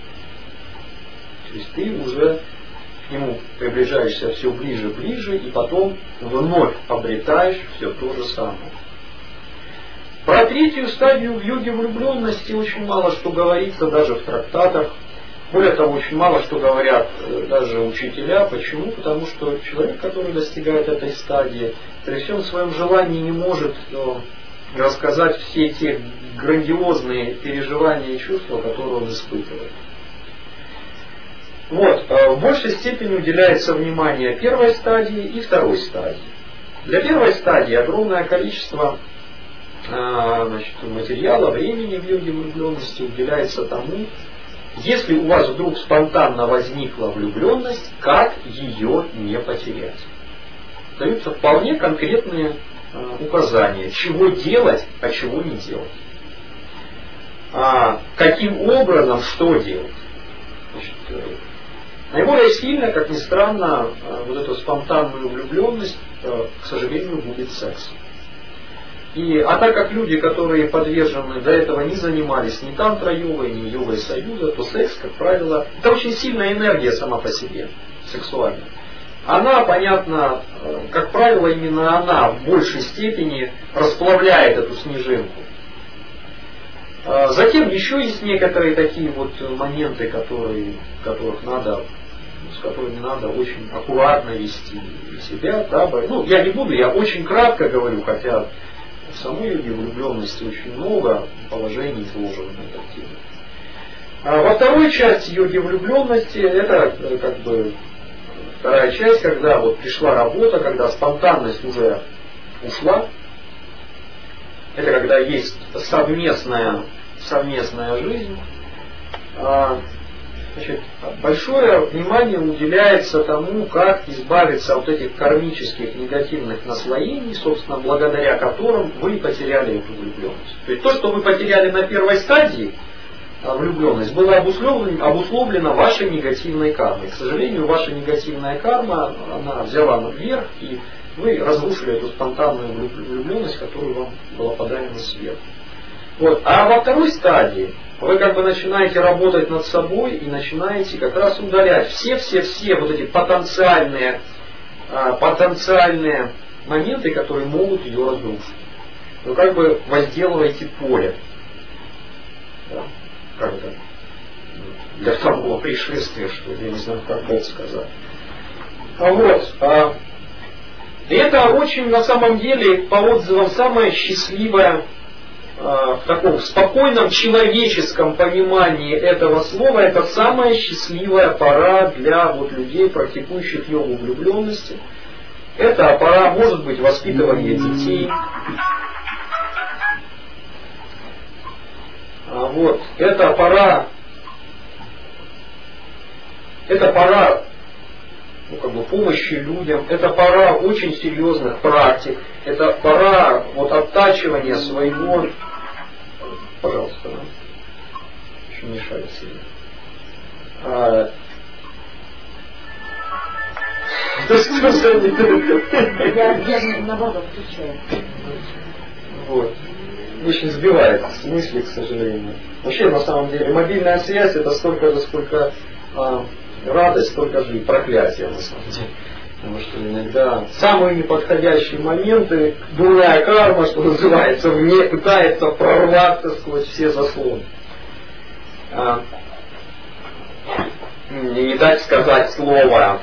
То есть ты уже к нему приближаешься все ближе и ближе, и потом вновь обретаешь все то же самое. Про третью стадию в йоге влюбленности очень мало что говорится даже в трактатах. Более того, очень мало что говорят даже учителя. Почему? Потому что человек, который достигает этой стадии, при всем своем желании не может рассказать все те грандиозные переживания и чувства, которые он испытывает. Вот, в большей степени уделяется внимание первой стадии и второй стадии. Для первой стадии огромное количество материала, времени в йоге влюбленности уделяется тому, если у вас вдруг спонтанно возникла влюбленность, как ее не потерять. Даются вполне конкретные указания, чего делать, а чего не делать. Каким образом, что делать. Значит, наиболее сильно, как ни странно, вот эту спонтанную влюбленность, к сожалению, будет секс. А так как люди, которые подвержены, до этого не занимались ни тантра-йогой, ни йогой союза, то секс, как правило, это очень сильная энергия сама по себе, сексуальная. Она, понятно, как правило, именно она в большей степени расплавляет эту снежинку. Затем еще есть некоторые такие вот моменты, с которыми надо очень аккуратно вести себя, дабы, я не буду, я очень кратко говорю, хотя в самой йоге влюбленности очень много положений изложено на эту тему. Во второй части йоги влюбленности, это как бы вторая часть, когда вот пришла работа, когда спонтанность уже ушла. Это когда есть совместная жизнь. Значит, большое внимание уделяется тому, как избавиться от этих кармических негативных наслоений, собственно, благодаря которым вы потеряли эту влюбленность. То есть то, что вы потеряли на первой стадии, влюбленность, было обусловлено вашей негативной кармой. К сожалению, ваша негативная карма, она взяла наверх, и вы разрушили эту спонтанную влюбленность, которую вам была подарена сверху. Вот. А во второй стадии вы как бы начинаете работать над собой и начинаете как раз удалять все вот эти потенциальные моменты, которые могут ее разрушить. Вы как бы возделываете поле. Да? Как это? Для второго пришествия, что ли, я не знаю, как это сказать. И это очень, на самом деле, по отзывам, самое счастливое, в таком спокойном человеческом понимании этого слова, это самая счастливая пора для людей, практикующих йогу влюбленности. Это пора, может быть, воспитывания детей. Это пора помощи людям, это пора очень серьезных практик, это пора оттачивания своего, пожалуйста, еще мешает сильно. Я наоборот включаю. Очень сбивает с мысли, к сожалению. Вообще, на самом деле, мобильная связь это столько же, сколько радость, столько же и проклятие, на самом деле. Потому что иногда самые неподходящие моменты, дурная карма, что называется, пытается прорваться сквозь все заслоны. Не дать сказать слово.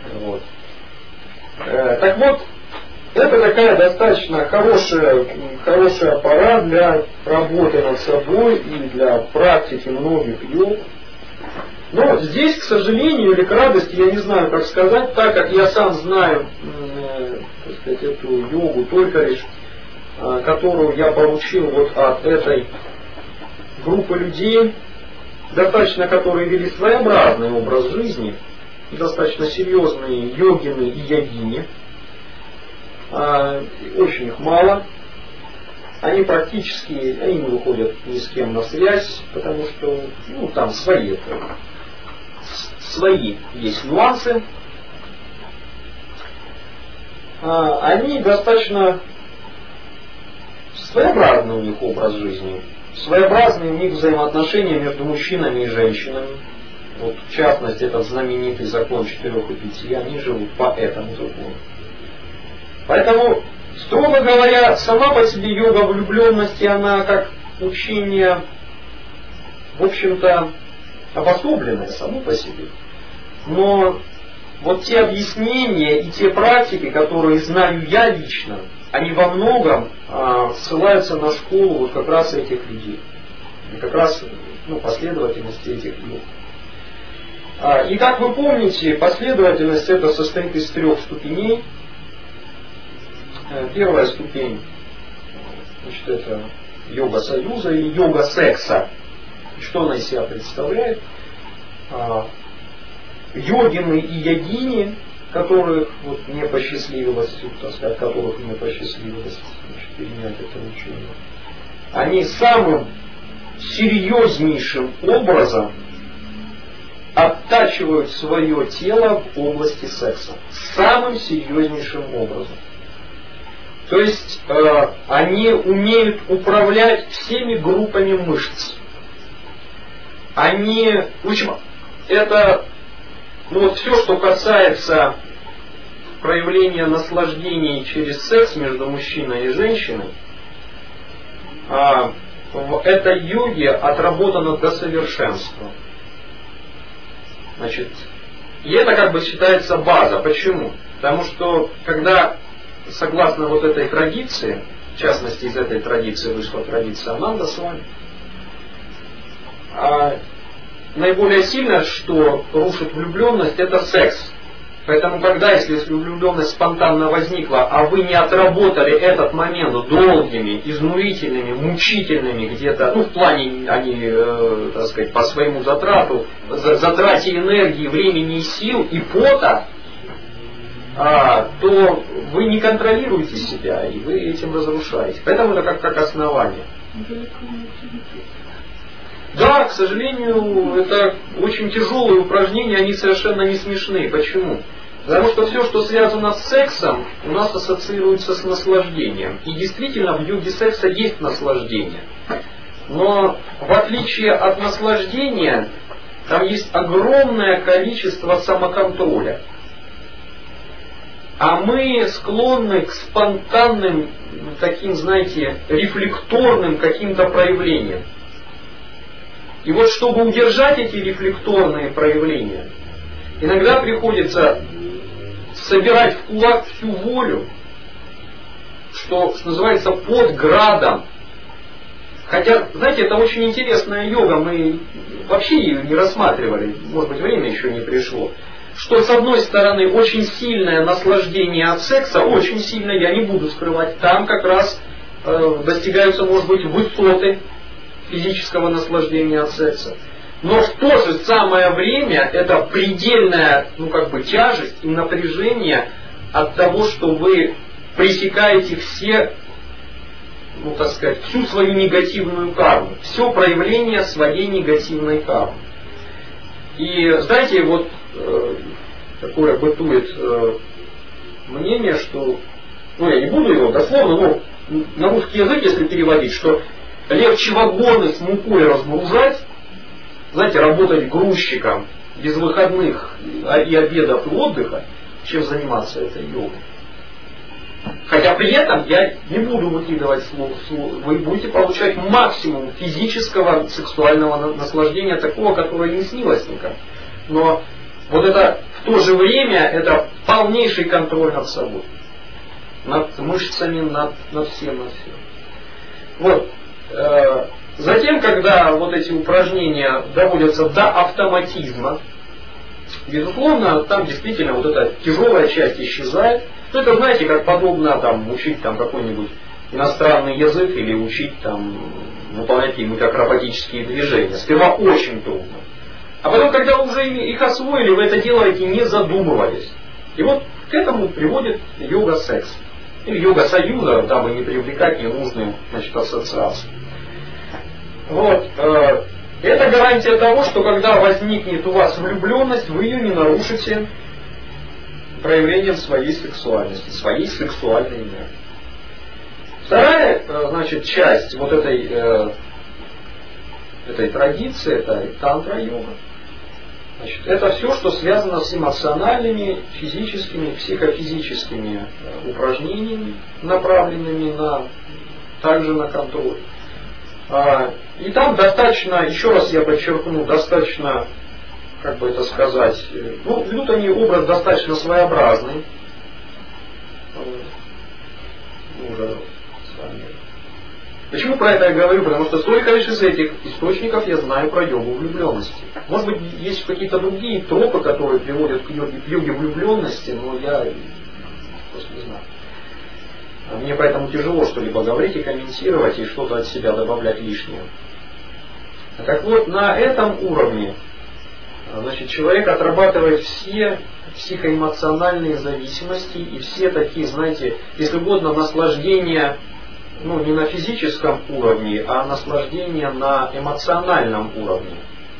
Так вот, это такая достаточно хорошая пора для работы над собой и для практики многих йог. Но здесь, к сожалению, или к радости, я не знаю, как сказать, так как я сам знаю эту йогу только лишь, которую я получил от этой группы людей, достаточно которые вели своеобразный образ жизни, достаточно серьезные йогины и йогини, очень их мало. Они практически не выходят ни с кем на связь, потому что там свои есть нюансы. Они достаточно своеобразный у них образ жизни, своеобразные у них взаимоотношения между мужчинами и женщинами. В частности, этот знаменитый закон 4 и 5, они живут по этому закону. Поэтому, строго говоря, сама по себе йога влюбленности, она как учение, в общем-то, обособленное само по себе. Но те объяснения и те практики, которые знаю я лично, они во многом ссылаются на школу как раз этих людей. И как раз последовательности этих йог. И как вы помните, последовательность это состоит из 3 ступеней. Первая ступень, значит, это йога союза или йога секса. Что она из себя представляет? Йогины и йогини, которых вот не посчастливилось, так сказать, которых не посчастливилось, значит, перенять это учение, они самым серьезнейшим образом оттачивают свое тело в области секса. Самым серьезнейшим образом. То есть они умеют управлять всеми группами мышц. Они, в общем, это вот все, что касается проявления наслаждений через секс между мужчиной и женщиной, в этой йоге отработано до совершенства. Значит, и это как бы считается база. Почему? Потому что когда, согласно вот этой традиции, в частности из этой традиции вышла традиция Ананда с вами, наиболее сильно, что рушит влюбленность, это секс. Поэтому когда, если влюбленность спонтанно возникла, а вы не отработали этот момент долгими, изнурительными, мучительными где-то, в плане они, так сказать, по своему затрате энергии, времени и сил и пота, то вы не контролируете себя, и вы этим разрушаете. Поэтому это как основание. Да, к сожалению, это очень тяжелые упражнения, они совершенно не смешные. Почему? Потому что все, что связано с сексом, у нас ассоциируется с наслаждением. И действительно, в йоге секса есть наслаждение. Но в отличие от наслаждения, там есть огромное количество самоконтроля. А мы склонны к спонтанным, таким, знаете, рефлекторным каким-то проявлениям. И вот чтобы удержать эти рефлекторные проявления, иногда приходится собирать в кулак всю волю, что называется под градом. Хотя, знаете, это очень интересная йога, мы вообще ее не рассматривали, может быть, время еще не пришло. Что с одной стороны очень сильное наслаждение от секса, очень сильное, я не буду скрывать, там как раз достигаются, может быть, высоты физического наслаждения от секса. Но в то же самое время это предельная, тяжесть и напряжение от того, что вы пресекаете все, всю свою негативную карму, все проявление своей негативной кармы. И знаете, вот такое бытует мнение, что, я не буду его дословно, но на русский язык, если переводить, что легче вагоны с мукой разгружать, знаете, работать грузчиком без выходных и обедов и отдыха, чем заниматься этой йогой. Хотя при этом я не буду выкидывать слов. Вы будете получать максимум физического, сексуального наслаждения, такого, которое не снилось никому. Но вот это в то же время это полнейший контроль над собой. Над мышцами, над всем. Вот. Затем, когда вот эти упражнения доводятся до автоматизма, безусловно, там действительно вот эта тяжелая часть исчезает. То это, знаете, как подобно учить какой-нибудь иностранный язык или учить выполнять какие-нибудь акробатические движения. Сперва очень трудно. А потом, когда вы уже их освоили, вы это делаете не задумываясь. И вот к этому приводит йога секс. Или йога союза, дабы не привлекать ненужные ассоциации. Вот. Это гарантия того, что когда возникнет у вас влюбленность, вы ее не нарушите проявлением своей сексуальности, своей сексуальной энергии. Вторая, часть вот этой традиции, это тантра-йога. Это все, что связано с эмоциональными, физическими, психофизическими упражнениями, направленными также на контроль. И там достаточно, еще раз я подчеркну, достаточно, ведут они образ достаточно своеобразный. Мы уже с вами Почему про это я говорю? Потому что только лишь из этих источников я знаю про йогу влюбленности. Может быть, есть какие-то другие тропы, которые приводят к йоге влюбленности, но я просто не знаю. Мне поэтому тяжело что-либо говорить и комментировать, и что-то от себя добавлять лишнее. Так вот, на этом уровне значит, человек отрабатывает все психоэмоциональные зависимости и все такие, знаете, если угодно, наслаждения, ну, не на физическом уровне, а наслаждение на эмоциональном уровне.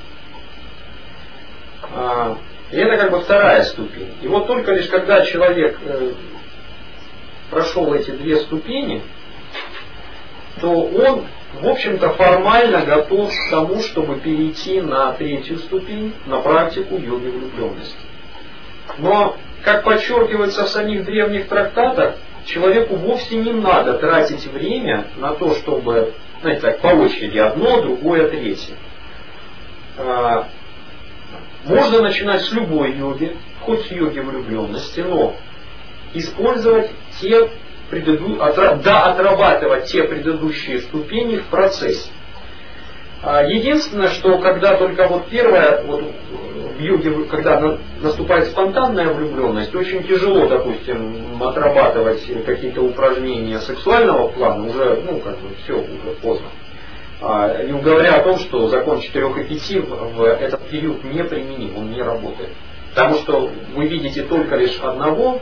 И это как бы вторая ступень. И вот только лишь когда человек прошел эти две ступени, то он, в общем-то, формально готов к тому, чтобы перейти на третью ступень, на практику йоги влюбленности. Но, как подчеркивается в самих древних трактатах, человеку вовсе не надо тратить время на то, чтобы, знаете, так, по очереди одно, другое, третье. Можно начинать с любой йоги, хоть с йоги влюбленности, но использовать отрабатывать те предыдущие ступени в процессе. Единственное, что когда только вот первое, вот в йоге, когда наступает спонтанная влюбленность, очень тяжело, допустим, отрабатывать какие-то упражнения сексуального плана, уже, ну, как бы, все, уже поздно. Не говоря о том, что закон 4 и 5 в этот период не применим, он не работает. Потому что вы видите только лишь одного,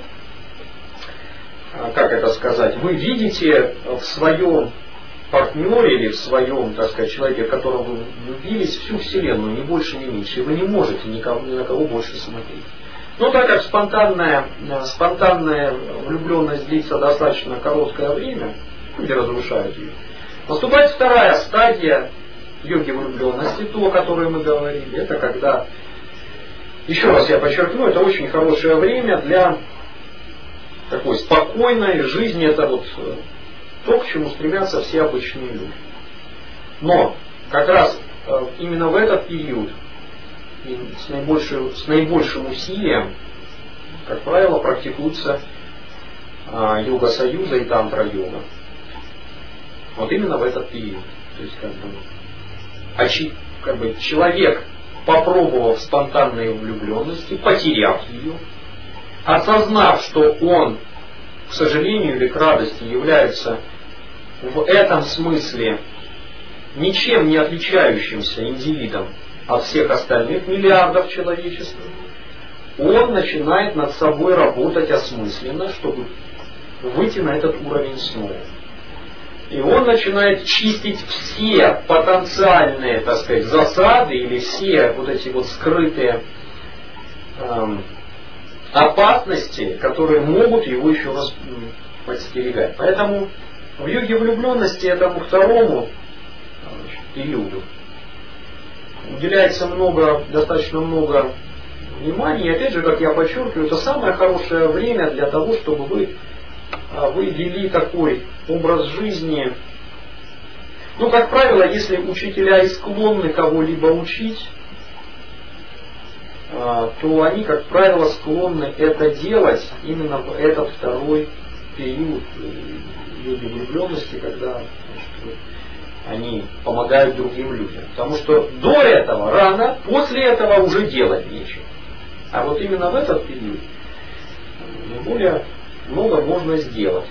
как это сказать, вы видите в своем партнере или в своем, так сказать, человеке, в котором вы влюбились, всю Вселенную, ни больше, ни меньше. И вы не можете ни на кого больше смотреть. Но так как спонтанная влюбленность длится достаточно короткое время, люди разрушают ее, наступает вторая стадия йоги влюбленности, то, о которой мы говорили. Это когда, еще раз я подчеркну, это очень хорошее время для такой спокойной жизни. Это вот то, к чему стремятся все обычные люди. Но как раз именно в этот период и с наибольшим усилием, как правило, практикуется йога-союза и тантра-йога. Вот именно в этот период. То есть как бы человек, попробовав спонтанной влюбленности, потеряв ее, осознав, что он, к сожалению или к радости, является в этом смысле ничем не отличающимся индивидом от всех остальных миллиардов человечества, он начинает над собой работать осмысленно, чтобы выйти на этот уровень снова. И он начинает чистить все потенциальные, так сказать, засады или все вот эти вот скрытые опасности, которые могут его еще раз подстерегать. Поэтому в йоге влюбленности этому второму периоду уделяется достаточно много внимания. И опять же, как я подчеркиваю, это самое хорошее время для того, чтобы вы вели такой образ жизни. Ну, как правило, если учителя и склонны кого-либо учить, то они, как правило, склонны это делать именно в этот второй период йоги влюбленности, когда они помогают другим людям. Потому что до этого рано, после этого уже делать нечего. А вот именно в этот период наиболее много можно сделать.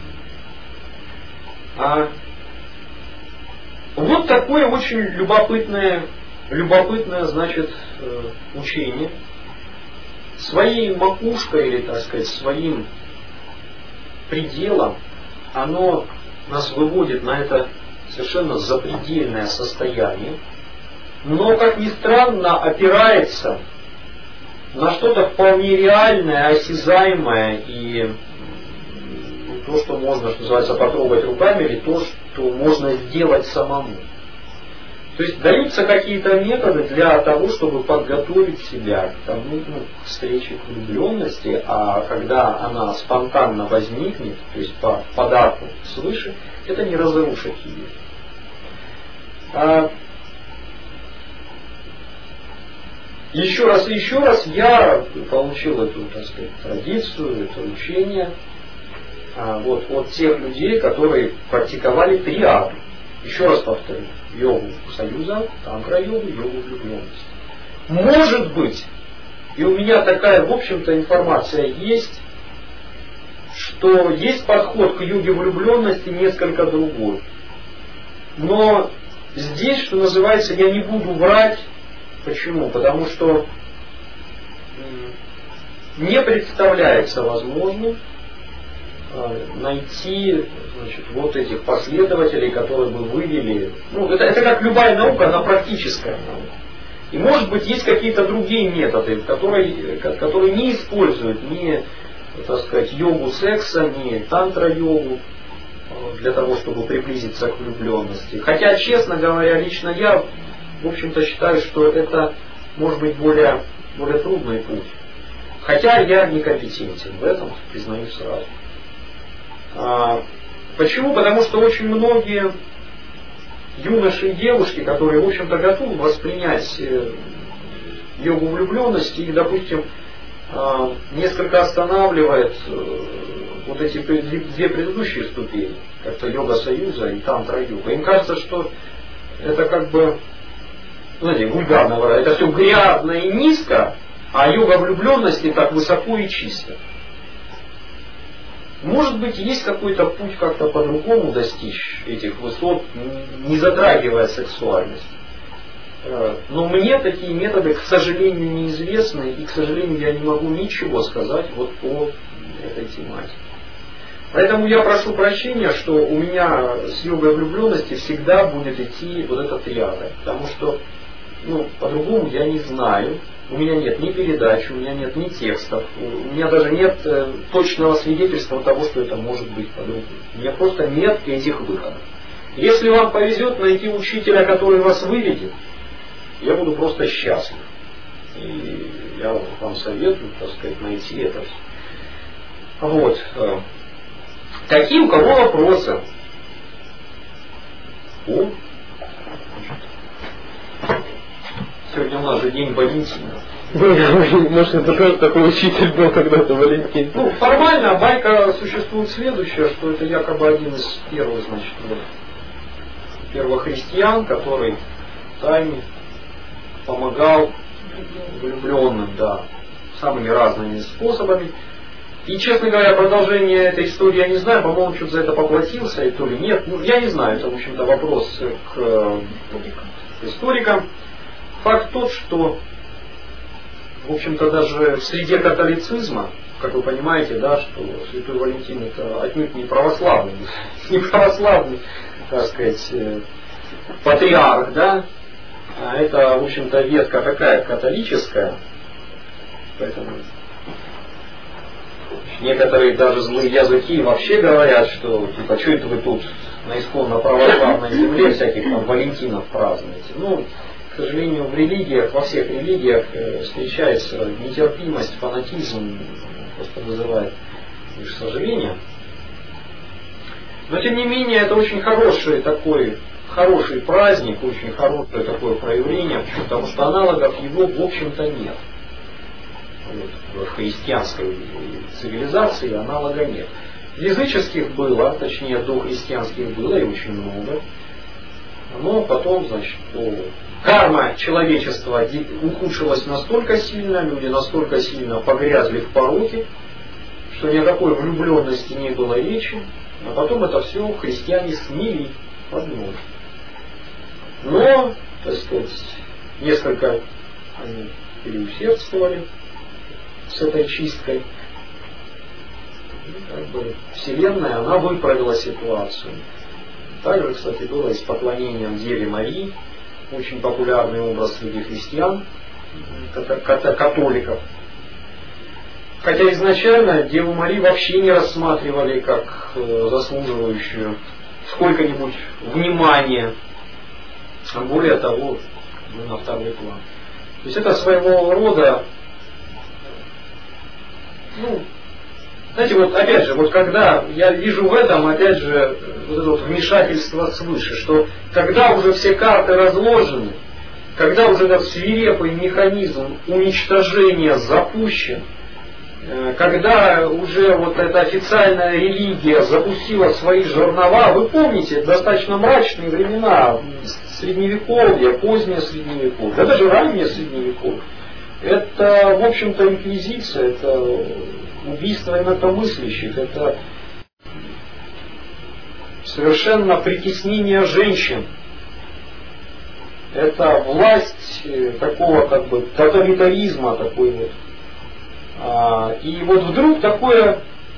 Вот такое очень любопытное, значит, учение. Своей макушкой, или, так сказать, своим пределом, оно нас выводит на это совершенно запредельное состояние, но, как ни странно, опирается на что-то вполне реальное, осязаемое, и то, что можно, что называется, потрогать руками, или то, что можно сделать самому. То есть даются какие-то методы для того, чтобы подготовить себя к тому, к встрече к влюбленности, а когда она спонтанно возникнет, то есть по подарку свыше, это не разрушить ее. Еще раз я получил эту, так сказать, традицию, это учение от тех людей, которые практиковали триаду. Еще раз повторю, йогу союза, тантра-йогу, йогу влюбленности. Может быть, и у меня такая, в общем-то, информация есть, что есть подход к йоге влюбленности несколько другой. Но здесь, что называется, я не буду врать. Почему? Потому что не представляется возможным найти, значит, вот этих последователей, которые бы вывели. Ну, это как любая наука, она практическая наука. И может быть есть какие-то другие методы, которые не используют ни, так сказать, йогу секса, ни тантра-йогу для того, чтобы приблизиться к влюбленности. Хотя, честно говоря, лично я, в общем-то, считаю, что это может быть более трудный путь. Хотя я некомпетентен в этом, признаюсь сразу. Почему? Потому что очень многие юноши и девушки, которые, в общем-то, готовы воспринять йогу влюбленности, и, допустим, несколько останавливает вот эти две предыдущие ступени, как-то йога союза и тантра-йога. Им кажется, что это как бы, знаете, вульгарно говоря, это все грязно и низко, а йога влюбленности так высоко и чисто. Может быть, есть какой-то путь как-то по-другому достичь этих высот, не затрагивая сексуальность. Но мне такие методы, к сожалению, неизвестны, и, к сожалению, я не могу ничего сказать вот по этой тематике. Поэтому я прошу прощения, что у меня с йогой влюбленности всегда будет идти вот эта триада. Потому что, по-другому я не знаю. У меня нет ни передач, у меня нет ни текстов, у меня даже нет точного свидетельства того, что это может быть по-другому. У меня просто нет этих выходов. Если вам повезет найти учителя, который вас выведет, я буду просто счастлив. И я вам советую, так сказать, найти это. Вот. Какие у кого вопросы? Сегодня у нас же день Валентина. Может, это тоже такой учитель был когда-то, Валентин. Формально байка существует следующее, что это якобы один из первых, первых христиан, который тайне помогал влюбленным, самыми разными способами. И, честно говоря, продолжение этой истории я не знаю, по-моему, что-то за это поплатился, и то ли нет. Я не знаю, это, в общем-то, вопрос к историкам. Факт тот, что, в общем-то, даже в среде католицизма, как вы понимаете, что святой Валентин это отнюдь не православный, так сказать, патриарх, а это, в общем-то, ветка такая католическая, поэтому некоторые даже злые языки вообще говорят, что, что это вы тут на исконно православной земле всяких там Валентинов празднуете. К сожалению, в религиях, во всех религиях встречается нетерпимость, фанатизм, просто вызывает лишь сожаление. Но тем не менее, это очень хороший праздник, очень хорошее такое проявление, потому что аналогов его, в общем-то, нет. В христианской цивилизации аналога нет. Языческих было, точнее, дохристианских было и очень много. Но потом, карма человечества ухудшилась настолько сильно, люди настолько сильно погрязли в пороке, что ни о какой влюбленности не было речи, а потом это все христиане смели под нож. Но, так сказать, несколько они переусердствовали с этой чисткой. И Вселенная, она выправила ситуацию. Также, кстати, было и с поклонением Деве Марии, очень популярный образ среди христиан, католиков. Хотя изначально Деву Марию вообще не рассматривали как заслуживающую сколько-нибудь внимания, а более того, на второй план. То есть это своего рода, знаете, опять же, когда я вижу в этом, опять же, это вмешательство свыше, что когда уже все карты разложены, когда уже этот свирепый механизм уничтожения запущен, когда уже вот эта официальная религия запустила свои жернова, вы помните, достаточно мрачные времена, средневековье, позднее средневековье, да даже раннее средневековье. Это, в общем-то, инквизиция, это убийство инакомыслящих, это совершенно притеснение женщин. Это власть такого как бы тоталитаризма такой вот. И вот вдруг такое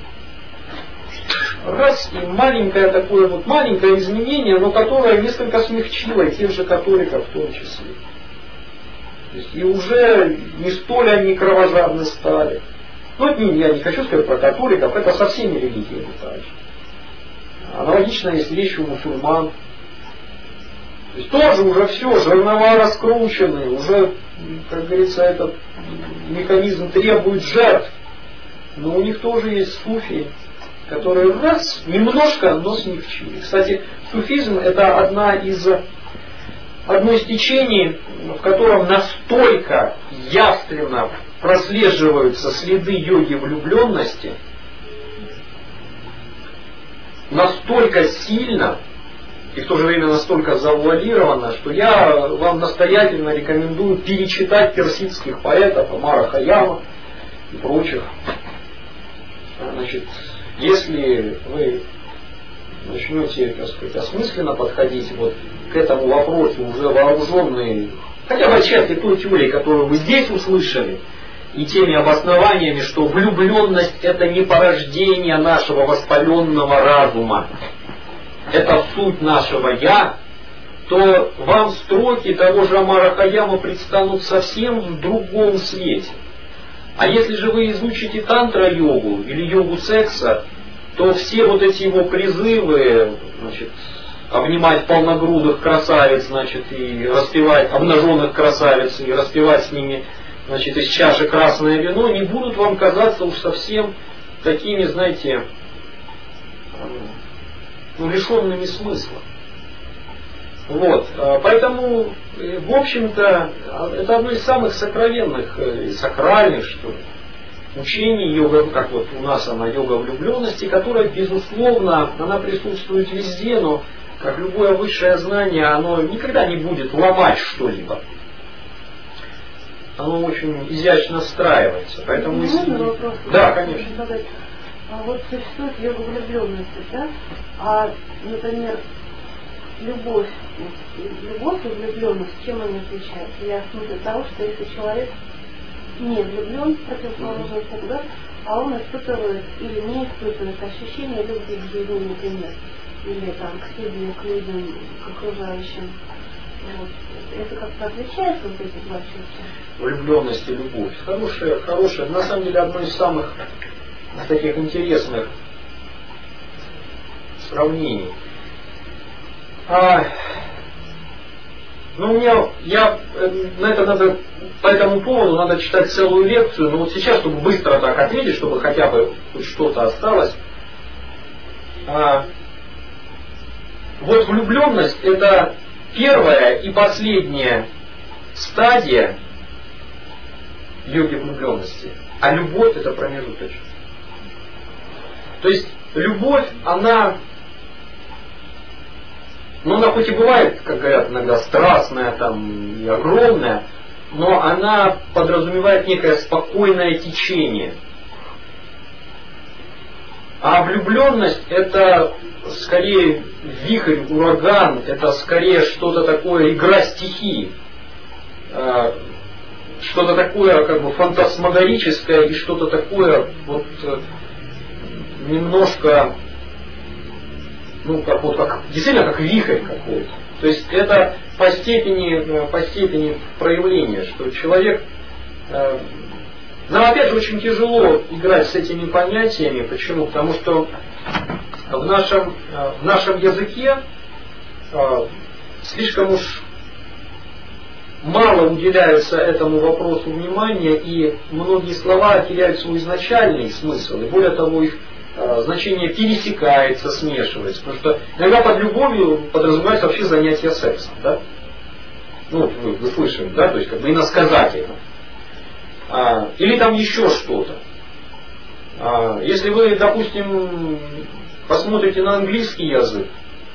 раз и маленькое такое вот маленькое изменение, но которое несколько смягчило и тех же католиков в том числе. То есть, и уже не столь они кровожадны стали. Ну, я не хочу сказать про католиков, это со всеми религиями так же. Аналогично есть вещи у мусульман. То есть тоже уже все, жернова раскручены, уже, как говорится, этот механизм требует жертв. Но у них тоже есть суфии, которые раз, немножко, но смягчили. Кстати, суфизм это одно из течений, в котором настолько явственно прослеживаются следы йоги влюбленности, настолько сильно и в то же время настолько завуалировано, что я вам настоятельно рекомендую перечитать персидских поэтов Омара Хайяма и прочих. Значит, если вы начнете, так сказать, осмысленно подходить вот к этому вопросу, уже вооруженные хотя бы отчасти той теории, которую вы здесь услышали, и теми обоснованиями, что влюбленность это не порождение нашего воспаленного разума, это суть нашего «я», то вам строки того же Омара Хайяма предстанут совсем в другом свете. А если же вы изучите тантра-йогу или йогу секса, то все вот эти его призывы, значит, обнимать полногрудых красавиц, значит, и распивать обнаженных красавиц, и распивать с ними, значит, из чаши красное вино, не будут вам казаться уж совсем такими, знаете, лишенными смысла. Вот. Поэтому, в общем-то, это одно из самых сокровенных, сакральных, что ли, учений йога, как вот у нас она йога влюбленности, которая, безусловно, она присутствует везде, но, как любое высшее знание, оно никогда не будет ломать что-либо. Оно очень изящно встраивается. Поэтому можно вопрос? Да, конечно. А вот существует йога влюбленности, да? А, например, любовь и влюбленность, чем они отличаются? Я в смысле того, что если человек не влюблен в противоположный пол, да, а он испытывает или не испытывает ощущение любви к жизни, например, или там к себе, к людям, к окружающим. Вот. Это как-то отличается, вот эти два чувства? Влюбленность и любовь. Хорошая, на самом деле одно из самых таких интересных сравнений. На это надо, по этому поводу надо читать целую лекцию, но вот сейчас, чтобы быстро так ответить, чтобы хотя бы хоть что-то осталось. Вот влюбленность это первая и последняя стадия йоги влюбленности, а любовь это промежуточная. То есть любовь, она хоть и бывает, как говорят иногда, страстная там, и огромная, но она подразумевает некое спокойное течение. А влюбленность это скорее вихрь, ураган, это скорее что-то такое, игра стихий. Что-то такое как бы фантасмагорическое и что-то такое вот немножко, действительно как вихрь какой-то. То есть это по степени проявления, что человек, нам опять же очень тяжело играть с этими понятиями. Почему? Потому что в нашем языке слишком уж мало уделяется этому вопросу внимания, и многие слова теряют свой изначальный смысл, и более того, их значение пересекается, смешивается. Потому что иногда под любовью подразумевается вообще занятие сексом. Да? Вы слышали, да? То есть как бы иносказательно. Или там еще что-то. Если вы, допустим, посмотрите на английский язык,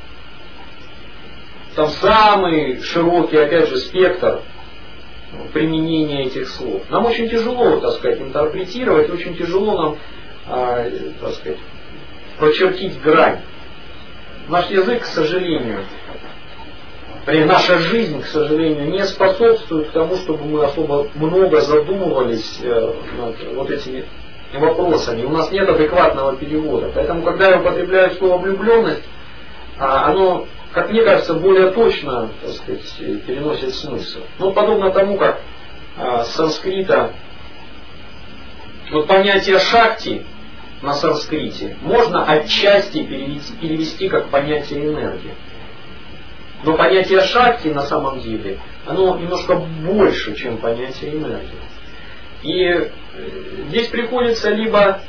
там самый широкий, опять же, спектр применения этих слов. Нам очень тяжело, так сказать, интерпретировать, очень тяжело нам, так сказать, прочертить грань. Наш язык, к сожалению, наша жизнь, к сожалению, не способствует к тому, чтобы мы особо много задумывались над вот этими вопросами. У нас нет адекватного перевода. Поэтому, когда я употребляю слово влюбленность, оно, как мне кажется, более точно, так сказать, переносит смысл. Ну, подобно тому, как с санскрита, вот понятие шакти на санскрите можно отчасти перевести как понятие энергии. Но понятие шакти на самом деле, оно немножко больше, чем понятие энергии. И здесь приходится либо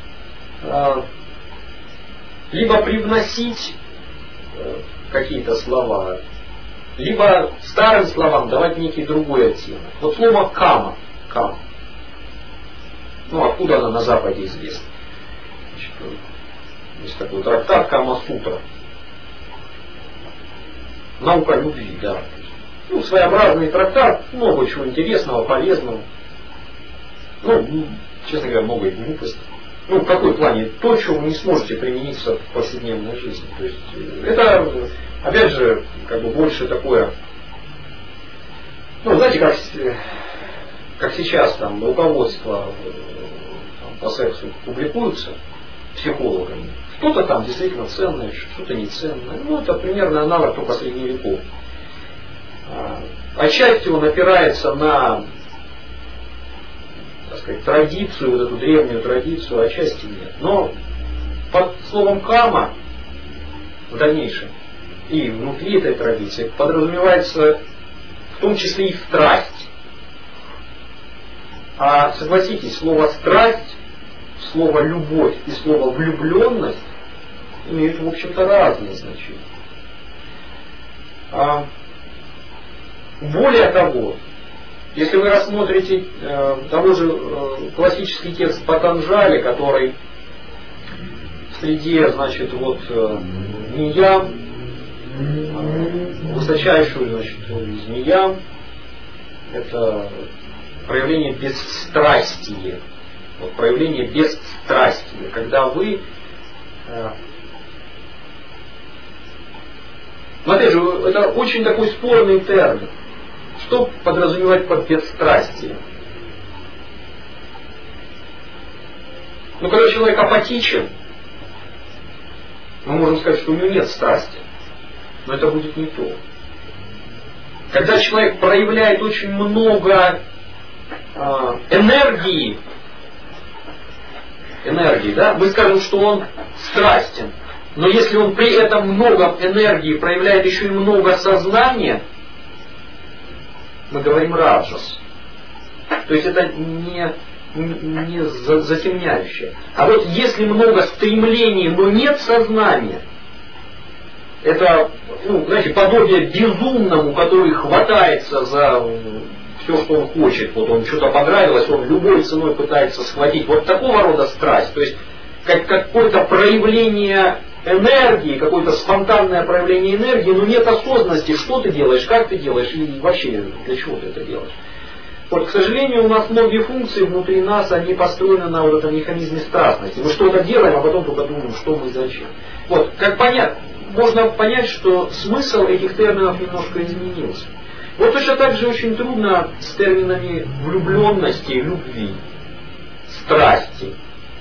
привносить какие-то слова, либо старым словам давать некий другой оттенок. Вот слово кама. Ну, откуда она на Западе известна? Значит, есть такой трактат Кама-сутра. Наука любви, да. Ну, своеобразный трактат, много чего интересного, полезного. Ну, честно говоря, много и глупостей. Ну, в какой плане? То, что вы не сможете применить в повседневной жизни. То есть, это, опять же, как бы больше такое, ну, знаете, как сейчас там руководство там, по сексу публикуются психологами. Что-то там действительно ценное, что-то не ценное. Ну, это примерно аналог только средневеков. Отчасти он опирается на, так сказать, традицию, вот эту древнюю традицию, отчасти нет. Но под словом кама в дальнейшем и внутри этой традиции подразумевается в том числе и страсть. А согласитесь, слово страсть, слово любовь и слово влюбленность имеют, в общем-то, разные значения. Более того, если вы рассмотрите того же классический текст Патанджали, который в среде, значит, вот ньям, высочайшую, значит, из ньям, это проявление бесстрастия. Вот, проявление бесстрастия, когда вы, но опять же, это очень такой спорный термин. Что подразумевать под бесстрастием? Ну, когда человек апатичен, мы можем сказать, что у него нет страсти. Но это будет не то. Когда человек проявляет очень много энергии, да, мы скажем, что он страстен. Но если он при этом много энергии проявляет еще и много сознания, мы говорим раджас. То есть это не затемняющее. А вот если много стремлений, но нет сознания, это, ну, знаете, подобие безумному, который хватается за все, что он хочет. Вот он что-то понравилось, он любой ценой пытается схватить. Вот такого рода страсть. То есть как какое-то проявление энергии, какое-то спонтанное проявление энергии, но нет осознанности, что ты делаешь, как ты делаешь и вообще для чего ты это делаешь. Вот, к сожалению, у нас многие функции внутри нас, они построены на вот этом механизме страстности. Мы что-то делаем, а потом только думаем, что мы зачем. Вот, как понять, можно понять, что смысл этих терминов немножко изменился. Вот точно так же очень трудно с терминами влюбленности, любви, страсти.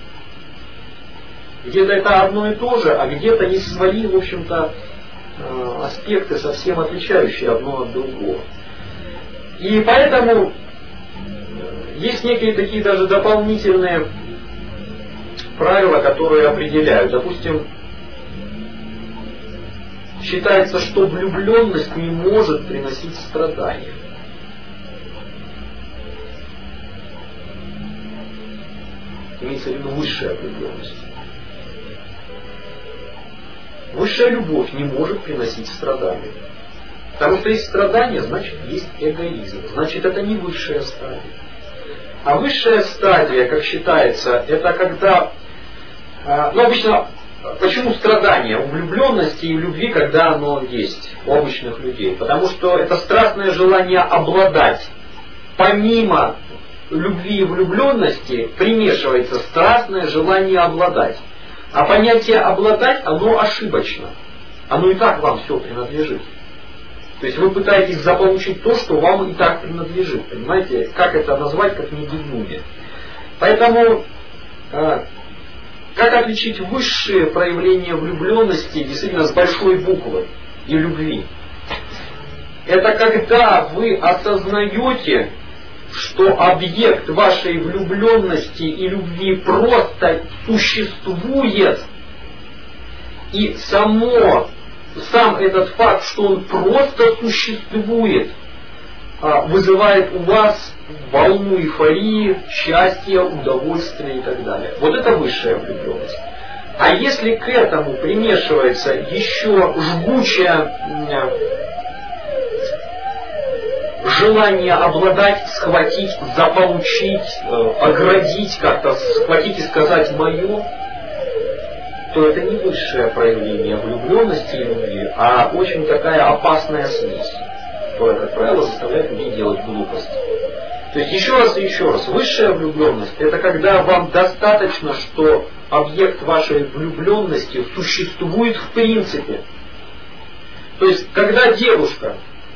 Где-то это одно и то же, а где-то есть свои, в общем-то, аспекты, совсем отличающие одно от другого. И поэтому есть некие такие даже дополнительные правила, которые определяют. Допустим, считается, что влюбленность не может приносить страдания. Имеется в виду высшая влюбленность. Высшая любовь не может приносить страдания. Потому что есть страдания, значит есть эгоизм. Значит, это не высшая стадия. А высшая стадия, как считается, это когда Но обычно, почему страдания у влюбленности и любви, когда оно есть у обычных людей? Потому что это страстное желание обладать. Помимо любви и влюбленности примешивается страстное желание обладать. А понятие обладать, оно ошибочно. Оно и так вам все принадлежит. То есть вы пытаетесь заполучить то, что вам и так принадлежит. Понимаете, как это назвать, как не безумие. Поэтому, как отличить высшие проявления влюбленности действительно с большой буквы и любви? Это когда вы осознаете, что объект вашей влюбленности и любви просто существует, и сам этот факт, что он просто существует, вызывает у вас волну эйфории, счастья, удовольствия и так далее. Вот это высшая влюбленность. А если к этому примешивается еще жгучее желание обладать, схватить, заполучить, оградить как-то, схватить и сказать «моё», то это не высшее проявление влюбленности и любви, а очень такая опасная смесь, которая, как правило, заставляет людей делать глупости. То есть еще раз, высшая влюбленность — это когда вам достаточно, что объект вашей влюбленности существует в принципе. То есть, когда девушка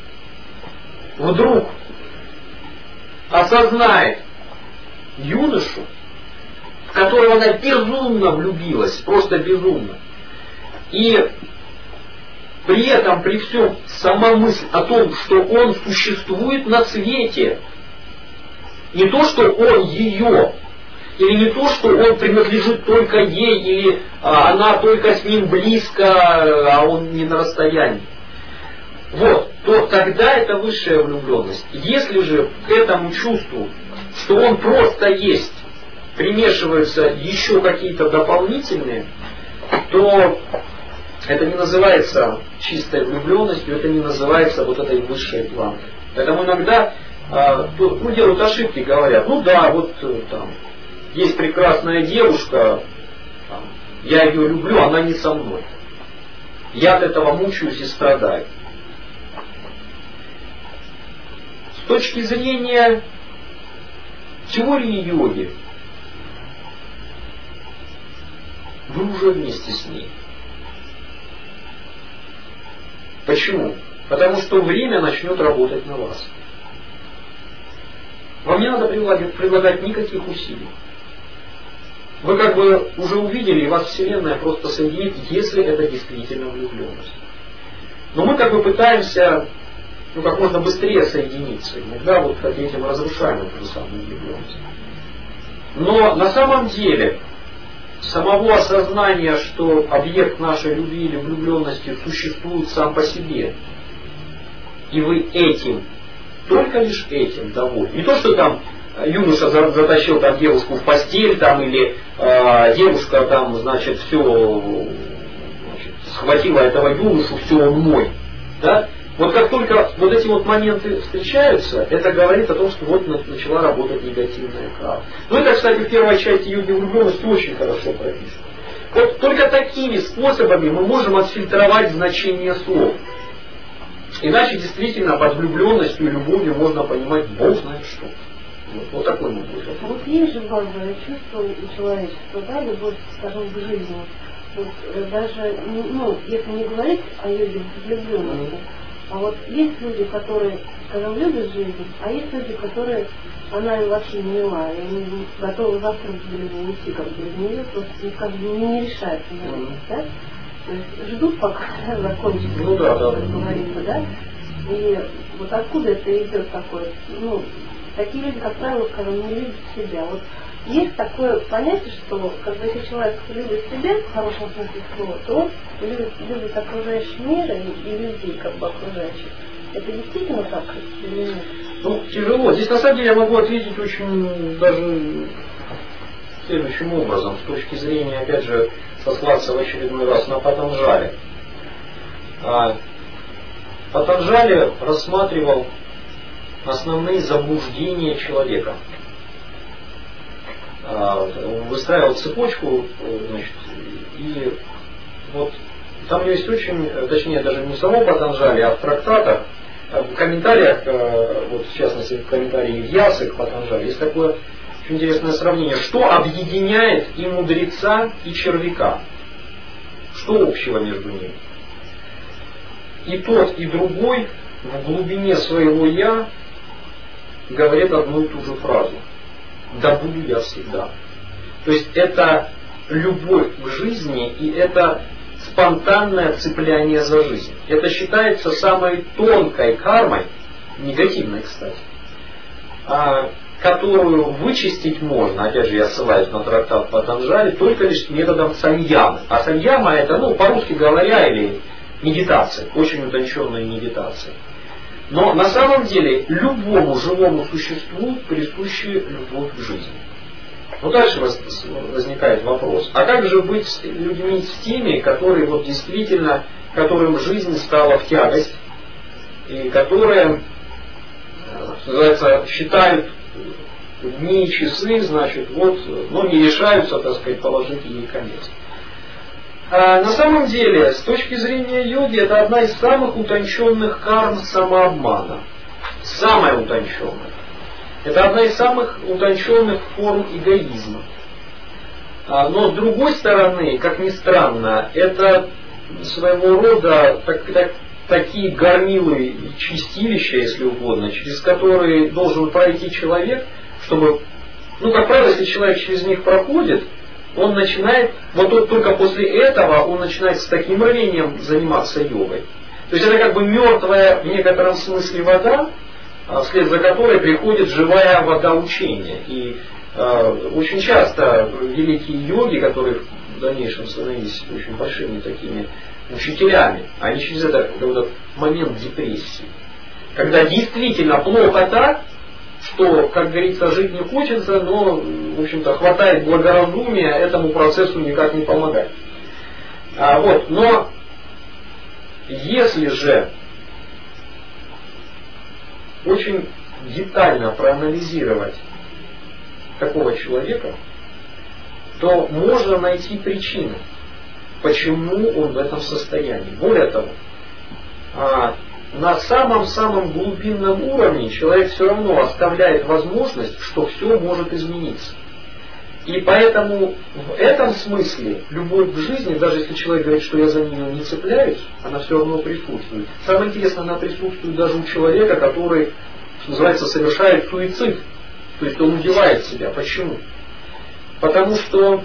вдруг осознает юношу, в которого она безумно влюбилась, просто безумно, и при этом, при всем, сама мысль о том, что он существует на свете, не то, что он ее, или не то, что он принадлежит только ей, или она только с ним близко, а он не на расстоянии. Вот, то тогда это высшая влюбленность. Если же к этому чувству, что он просто есть, примешиваются еще какие-то дополнительные, то это не называется чистой влюбленностью, это не называется вот этой высшей планкой. Поэтому иногда делают ошибки, говорят, ну да, вот там есть прекрасная девушка, там, я ее люблю, она не со мной. Я от этого мучаюсь и страдаю. С точки зрения теории йоги, вы уже вместе с ней. Почему? Потому что время начнет работать на вас. Вам не надо прилагать никаких усилий. Вы как бы уже увидели, и вас Вселенная просто соединит, если это действительно влюбленность. Но мы как бы пытаемся как можно быстрее соединиться. Иногда вот этим разрушаем эту самую влюбленность. Но на самом деле самого осознания, что объект нашей любви или влюбленности существует сам по себе, и вы этим, только лишь этим довольны. Не то, что там юноша затащил там девушку в постель, там, или девушка там, значит, все схватила этого юношу, все, он мой. Да? Вот как только вот эти вот моменты встречаются, это говорит о том, что вот начала работать негативная карма. Ну это, кстати, в первой части йоги влюбленности очень хорошо прописано. Вот только такими способами мы можем отфильтровать значение слов. Иначе действительно под влюбленностью и любовью можно понимать бог знает что. Вот такой мы будем. Вот есть же базовое чувство у человечества, да, любовь, скажем, к жизни. Вот даже, ну, если не говорить о йоге влюбленности, а вот есть люди, которые, скажем, любят жизнь, а есть люди, которые, она им вообще не мила, и они готовы завтра были уйти как бы из нее, просто как бы не решается, да? То есть ждут, пока закончится, ну, да, как говорится, да? И вот откуда это идет такое? Ну, такие люди, как правило, скажем, не любят себя. Вот есть такое понятие, что когда если человек любит себя, в хорошем смысле слова, то он любит окружающий мир и людей, как бы окружающих. Это действительно так или нет? Ну, тяжело. Здесь на самом деле я могу ответить очень даже следующим образом, с точки зрения, опять же, сослаться в очередной раз на Патанджали. Патанджали рассматривал основные заблуждения человека. выстраивал цепочку, значит, и вот там у него есть очень, точнее даже не в самом Патанджали, а в трактатах, в комментариях, вот в частности в комментарии Вьясы к Патанджали, есть такое очень интересное сравнение, что объединяет и мудреца, и червяка, что общего между ними. И тот, и другой в глубине своего «я» говорят одну и ту же фразу: «Да буду я всегда». То есть это любовь к жизни, и это спонтанное цепляние за жизнь. Это считается самой тонкой кармой, негативной, кстати, которую вычистить можно, опять же я ссылаюсь на трактат Патанджали, только лишь методом саньямы. А саньяма это, по-русски говоря, или медитация, очень утонченная медитация. Но на самом деле любому живому существу присуща любовь к жизни. Ну дальше возникает вопрос, а как же быть с людьми, с теми, которые вот действительно, которым жизнь стала в тягость, и которые, что называется, считают дни и часы, значит, вот, но не решаются, так сказать, положить ей конец. На самом деле, с точки зрения йоги, это одна из самых утонченных карм самообмана. Самая утонченная. Это одна из самых утонченных форм эгоизма. Но с другой стороны, как ни странно, это своего рода такие горнилы, чистилища, если угодно, через которые должен пройти человек, чтобы, как правило, если человек через них проходит, он начинает, вот только после этого он начинает с таким рвением заниматься йогой. То есть это как бы мертвая в некотором смысле вода, вслед за которой приходит живая вода учения. И очень часто великие йоги, которые в дальнейшем становились очень большими такими учителями, они через этот момент депрессии. Когда действительно плохо так, что, как говорится, жить не хочется, но, в общем-то, хватает благоразумия этому процессу никак не помогать. Но если же очень детально проанализировать такого человека, то можно найти причины, почему он в этом состоянии. Более того, на самом-самом глубинном уровне человек все равно оставляет возможность, что все может измениться. И поэтому в этом смысле любовь к жизни, даже если человек говорит, что я за нее не цепляюсь, она все равно присутствует. Самое интересное, она присутствует даже у человека, который, что называется, совершает суицид. То есть он убивает себя. Почему? Потому что...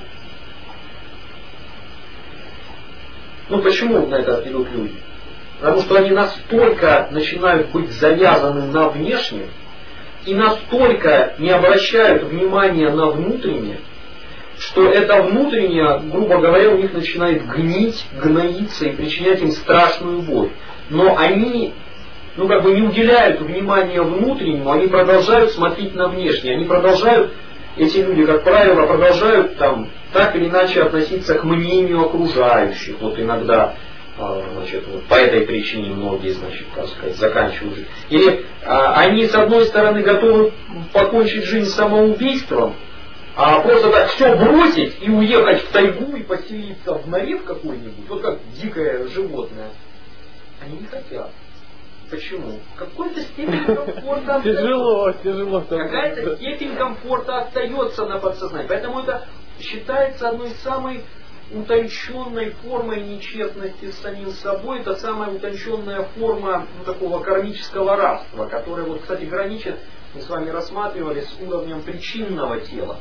почему на это идут люди? Потому что они настолько начинают быть завязаны на внешнем и настолько не обращают внимания на внутреннее, что это внутреннее, грубо говоря, у них начинает гнить, гноиться и причинять им страшную боль. Но они не уделяют внимания внутреннему, они продолжают смотреть на внешнее, они продолжают, эти люди, как правило, продолжают так или иначе относиться к мнению окружающих. Вот иногда по этой причине многие, так сказать, заканчивают жизнь. Или они, с одной стороны, готовы покончить жизнь самоубийством, а просто так все бросить и уехать в тайгу и поселиться в норе в какой-нибудь, вот как дикое животное. Они не хотят. Почему? Какой-то степень комфорта тяжело. Какая-то степень комфорта остается на подсознании. Поэтому это считается одной из самых утонченной формой нечестности с самим собой. Это самая утонченная форма такого кармического рабства, которая, кстати, граничит, мы с вами рассматривали, с уровнем причинного тела.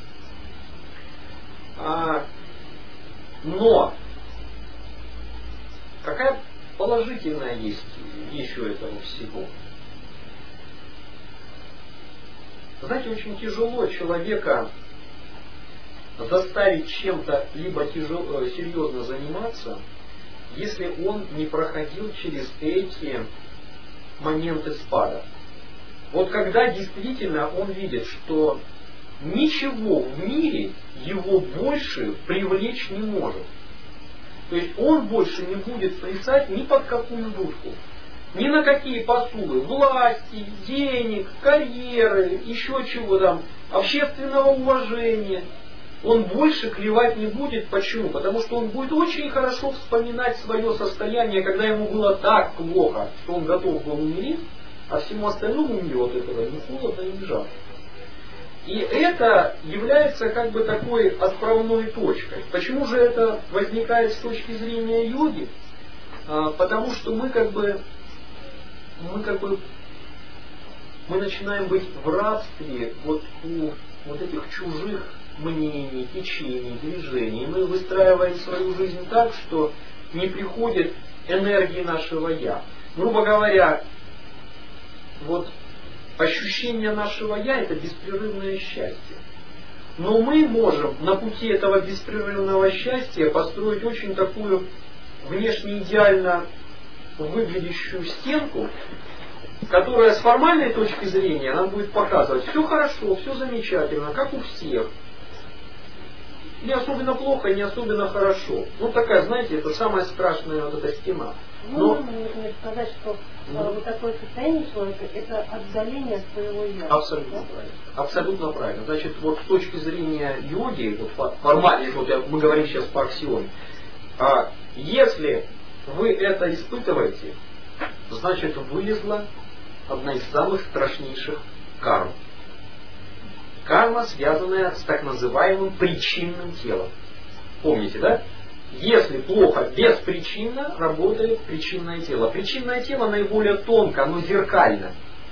Но какая положительная есть еще этого всего? Знаете, очень тяжело человека заставить чем-то либо серьезно заниматься, если он не проходил через эти моменты спада. Вот когда действительно он видит, что ничего в мире его больше привлечь не может. То есть он больше не будет плясать ни под какую дудку. Ни на какие посулы власти, денег, карьеры, еще чего там, общественного уважения. Он больше клевать не будет. Почему? Потому что он будет очень хорошо вспоминать свое состояние, когда ему было так плохо, что он готов был умереть, а всему остальному миру от этого ни холодно, ни жарко. И это является как бы такой отправной точкой. Почему же это возникает с точки зрения йоги? Потому что мы начинаем быть в рабстве вот у вот этих чужих мнений, течений, движений. Мы выстраиваем свою жизнь так, что не приходит энергии нашего «я». Грубо говоря, вот ощущение нашего «я» — это беспрерывное счастье. Но мы можем на пути этого беспрерывного счастья построить очень такую внешне идеально выглядящую стенку, которая с формальной точки зрения нам будет показывать все хорошо, все замечательно, как у всех. Не особенно плохо, не особенно хорошо. Ну такая, знаете, это самая страшная вот эта стена. Но можно, например, сказать, что вот такое состояние человека — это отдаление от своего «я». Абсолютно правильно. Абсолютно правильно. Значит, вот с точки зрения йоги, вот формально, вот мы говорим сейчас по аксиоме, если вы это испытываете, значит вылезла одна из самых страшнейших карм. Карма, связанная с так называемым причинным телом. Помните, да? Если плохо беспричинно, работает причинное тело. Причинное тело наиболее тонко, оно зеркально.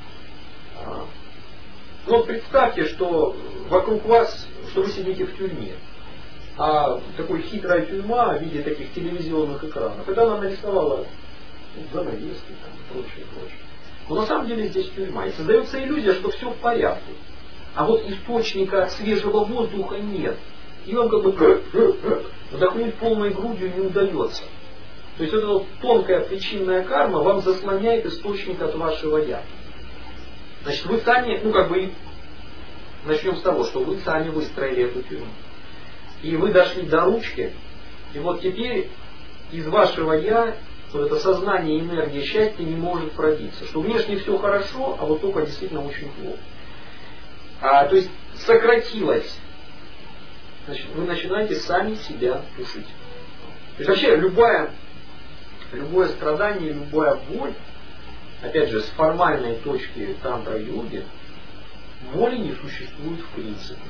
Вот представьте, что вокруг вас, что вы сидите в тюрьме. А такой хитрая тюрьма в виде таких телевизионных экранов. Это она нарисовала занавески и прочее. Но на самом деле здесь тюрьма. И создается иллюзия, что все в порядке. А вот источника свежего воздуха нет. И вам как бы вдохнуть полной грудью не удается. То есть эта вот тонкая причинная карма вам заслоняет источник от вашего «я». Значит, вы сами, начнем с того, что вы сами выстроили эту тюрьму. И вы дошли до ручки, и вот теперь из вашего «я» вот это сознание, энергия счастья не может пробиться. Что внешне все хорошо, а вот только действительно очень плохо. То есть сократилось. Значит, вы начинаете сами себя тушить. То есть вообще любое страдание, любая боль, опять же, с формальной точки тантра-йоги, боли не существует в принципе.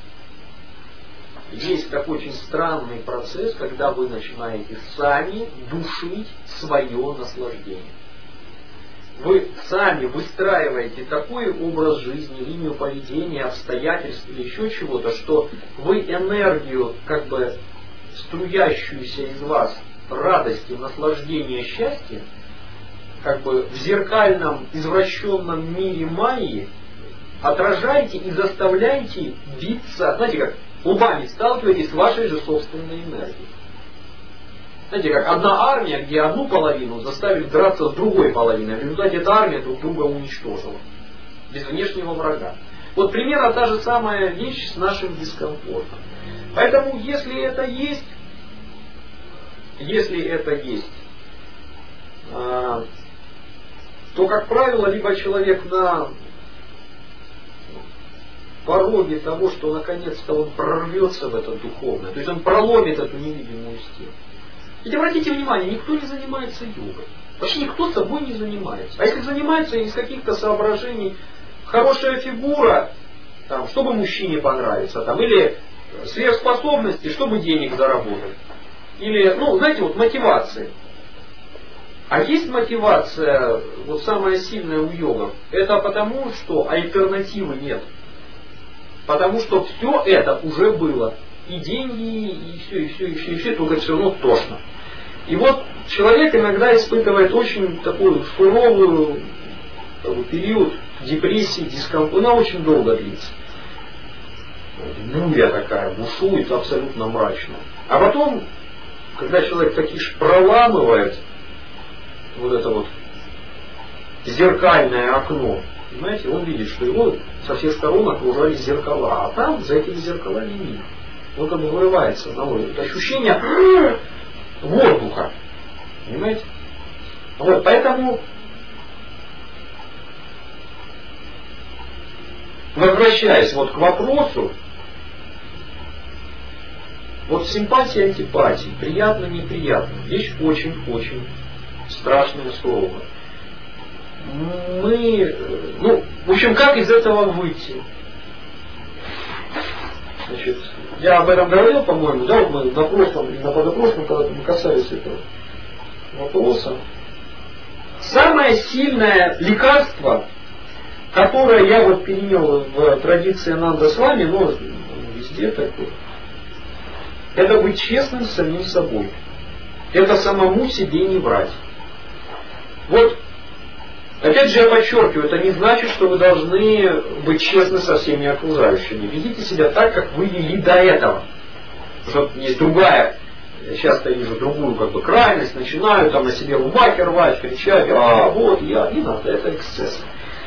Есть такой очень странный процесс, когда вы начинаете сами душить свое наслаждение. Вы сами выстраиваете такой образ жизни, линию поведения, обстоятельств или еще чего-то, что вы энергию, струящуюся из вас радости, наслаждения, счастья, в зеркальном, извращенном мире майи отражаете и заставляете биться, знаете как, лбами сталкиваетесь с вашей же собственной энергией. Знаете, как одна армия, где одну половину заставили драться с другой половиной. В результате эта армия друг друга уничтожила. Без внешнего врага. Вот примерно та же самая вещь с нашим дискомфортом. Поэтому, если это есть, то, как правило, либо человек на пороге того, что наконец-то он прорвется в это духовное, то есть он проломит эту невидимую стену. Ведь обратите внимание, никто не занимается йогой. Вообще никто собой не занимается. А если занимается из каких-то соображений, хорошая фигура, чтобы мужчине понравиться, или сверхспособности, чтобы денег заработать. Или, мотивации. А есть мотивация, самая сильная у йогов, это потому, что альтернативы нет. Потому что все это уже было. И деньги, и все, только все равно тошно. И вот человек иногда испытывает очень такой суровый период депрессии, дискомфорта. Она очень долго длится. Буря такая, бушует абсолютно мрачно. А потом, когда человек таки проламывает это зеркальное окно, понимаете, он видит, что его со всех сторон окружали зеркала, а там за этими зеркалами мир. Он вырывается на волю. Это ощущение воздуха. Понимаете? Поэтому возвращаясь вот к вопросу, вот симпатия, антипатия, приятно, неприятно, вещь очень-очень страшная, суровая. В общем, как из этого выйти? Значит, я об этом говорил, по-моему, да, вот мы на прошлом или на позапрошлом, когда мы касались этого вопроса. Самое сильное лекарство, которое я вот перенял в традиции Ананда с вами, но везде такое, это быть честным с самим собой. Это самому себе не врать. Вот, опять же я подчеркиваю, это не значит, что вы должны быть честны со всеми окружающими. Ведите себя так, как вы вели до этого. Потому что есть другая, я часто вижу другую крайность, начинаю там на себе рубахи рвать, кричать, не надо, это эксцесс.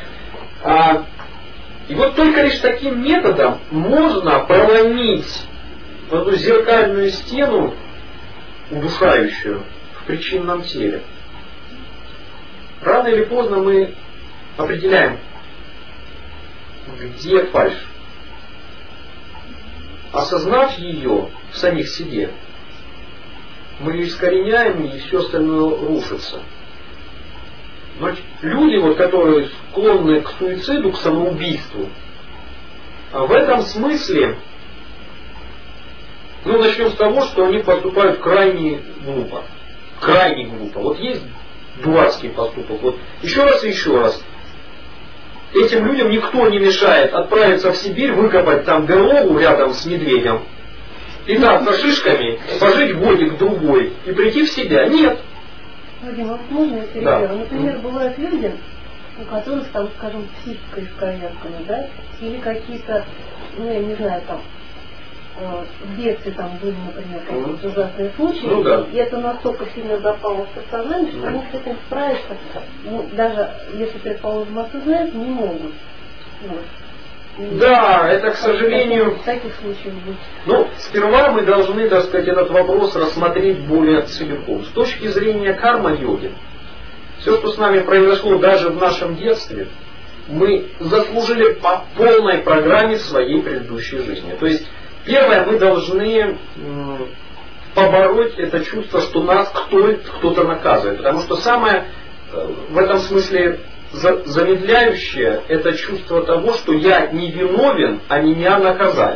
И вот только лишь таким методом можно проломить в эту зеркальную стену, удушающую в причинном теле. Рано или поздно мы определяем, где фальшь. Осознав ее в самих себе, мы ее искореняем, и все остальное рушится. Но люди, вот, которые склонны к суициду, к самоубийству, в этом смысле, начнем с того, что они поступают крайне глупо. Крайне глупо. Вот есть дурацкий поступок. Вот еще раз и еще раз. Этим людям никто не мешает отправиться в Сибирь, выкопать там берлогу рядом с медведем, питаться шишками, пожить годик-другой и прийти в себя. Нет. Вадим, а можно я перебью? Да. Например, бывают люди, у которых там, скажем, психика исковеркана, да? Или какие-то, я не знаю, там, в детстве там были, например, какие-то ужасные случаи, и это настолько сильно запало в сознание, что они с этим справиться, даже если, предположим, осознают, не могут. Да, это, к сожалению... Таких случаев быть. Сперва мы должны, так сказать, этот вопрос рассмотреть более целиком. С точки зрения карма-йоги, все, что с нами произошло даже в нашем детстве, мы заслужили по полной программе своей предыдущей жизни. То есть, первое, мы должны побороть это чувство, что нас кто-то наказывает. Потому что самое в этом смысле замедляющее это чувство того, что я не виновен, а меня наказали.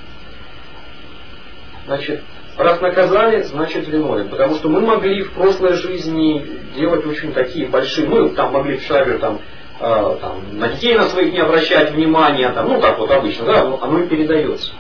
Значит, раз наказали, значит виновен. Потому что мы могли в прошлой жизни делать очень такие большие... Мы там могли в шаге на детей на своих не обращать внимания, как вот обычно, да, оно и передается.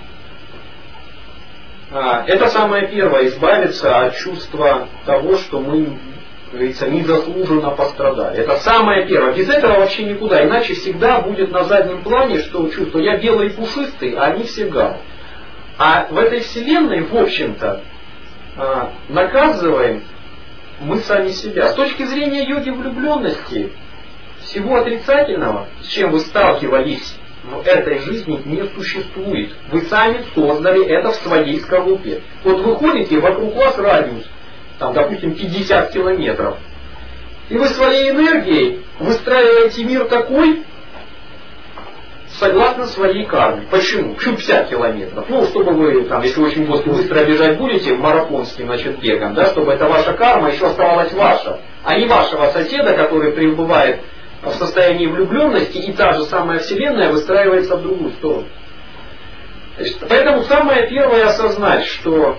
Это самое первое, избавиться от чувства того, что мы, как говорится, незаслуженно пострадали. Это самое первое. Без этого вообще никуда. Иначе всегда будет на заднем плане, что чувство я белый и пушистый, а они все гады. А в этой вселенной, в общем-то, наказываем мы сами себя. С точки зрения йоги влюбленности, всего отрицательного, с чем вы сталкивались, но этой жизни не существует. Вы сами создали это в своей скорлупе. Вот вы ходите, вокруг вас радиус, допустим, 50 километров. И вы своей энергией выстраиваете мир такой, согласно своей карме. Почему? Почему 50 километров? Чтобы вы, если очень быстро бежать будете, марафонским, бегом, чтобы эта ваша карма еще оставалась ваша, а не вашего соседа, который пребывает в состоянии влюбленности, и та же самая Вселенная выстраивается в другую сторону. Поэтому самое первое осознать, что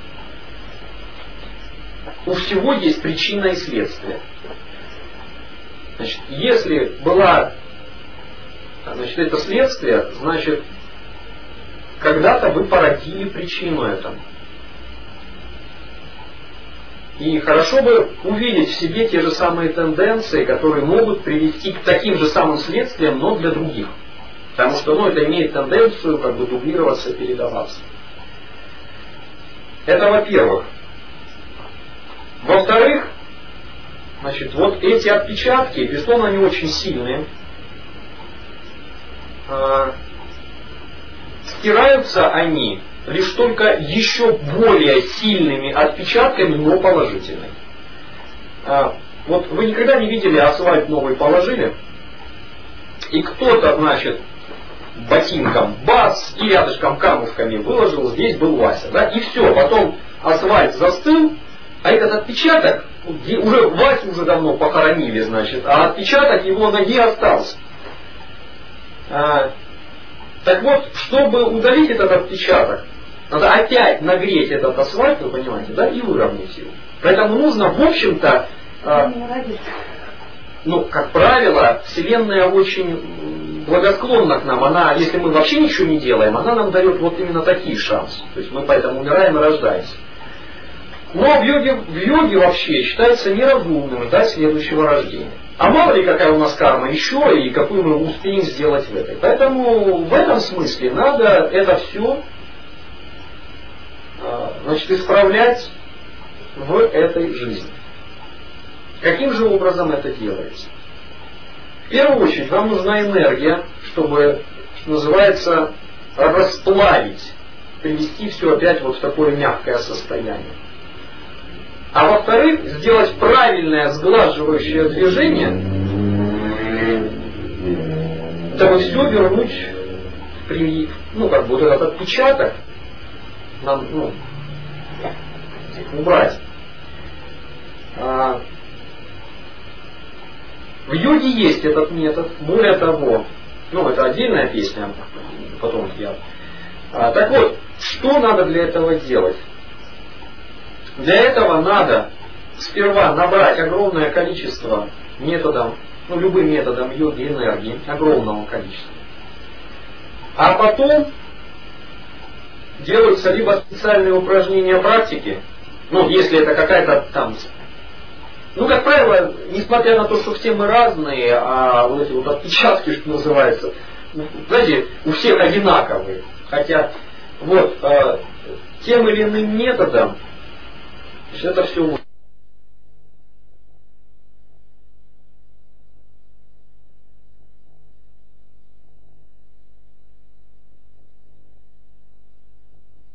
у всего есть причина и следствие. Если была это следствие, значит, когда-то вы породили причину этому. И хорошо бы увидеть в себе те же самые тенденции, которые могут привести к таким же самым следствиям, но для других. Потому что это имеет тенденцию дублироваться, передаваться. Это во-первых. Во-вторых, вот эти отпечатки, безусловно, они очень сильные. Стираются они лишь только еще более сильными отпечатками, но положительными. Вот вы никогда не видели, асфальт новый положили, и кто-то, ботинком, бац, и рядышком камушками выложил, здесь был Вася. Да? И все, потом асфальт застыл, а этот отпечаток, уже Васю уже давно похоронили, значит, а отпечаток его ноги остался. Так вот, чтобы удалить этот отпечаток, надо опять нагреть этот асфальт, вы понимаете, да, и выровнять его. Поэтому нужно, в общем-то, как правило, Вселенная очень благосклонна к нам. Она, если мы вообще ничего не делаем, она нам дает вот именно такие шансы. То есть мы поэтому умираем и рождаемся. Но в йоге вообще считается неразумным ждать следующего рождения. А мало ли какая у нас карма еще и какую мы успеем сделать в этой. Поэтому в этом смысле надо это все исправлять в этой жизни. Каким же образом это делается? В первую очередь вам нужна энергия, чтобы, что называется, расплавить, привести все опять вот в такое мягкое состояние. А во-вторых, сделать правильное сглаживающее движение, дабы все вернуть вот этот отпечаток нам, убрать. В йоге есть этот метод, более того, это отдельная песня, потом я. Так вот, что надо для этого делать? Для этого надо сперва набрать огромное количество методом, любым методом йоги энергии, огромного количества. А потом делаются либо специальные упражнения практики, если это какая-то там, как правило, несмотря на то, что все мы разные, а вот эти вот отпечатки, что называется, знаете, у всех одинаковые. Хотя тем или иным методом это все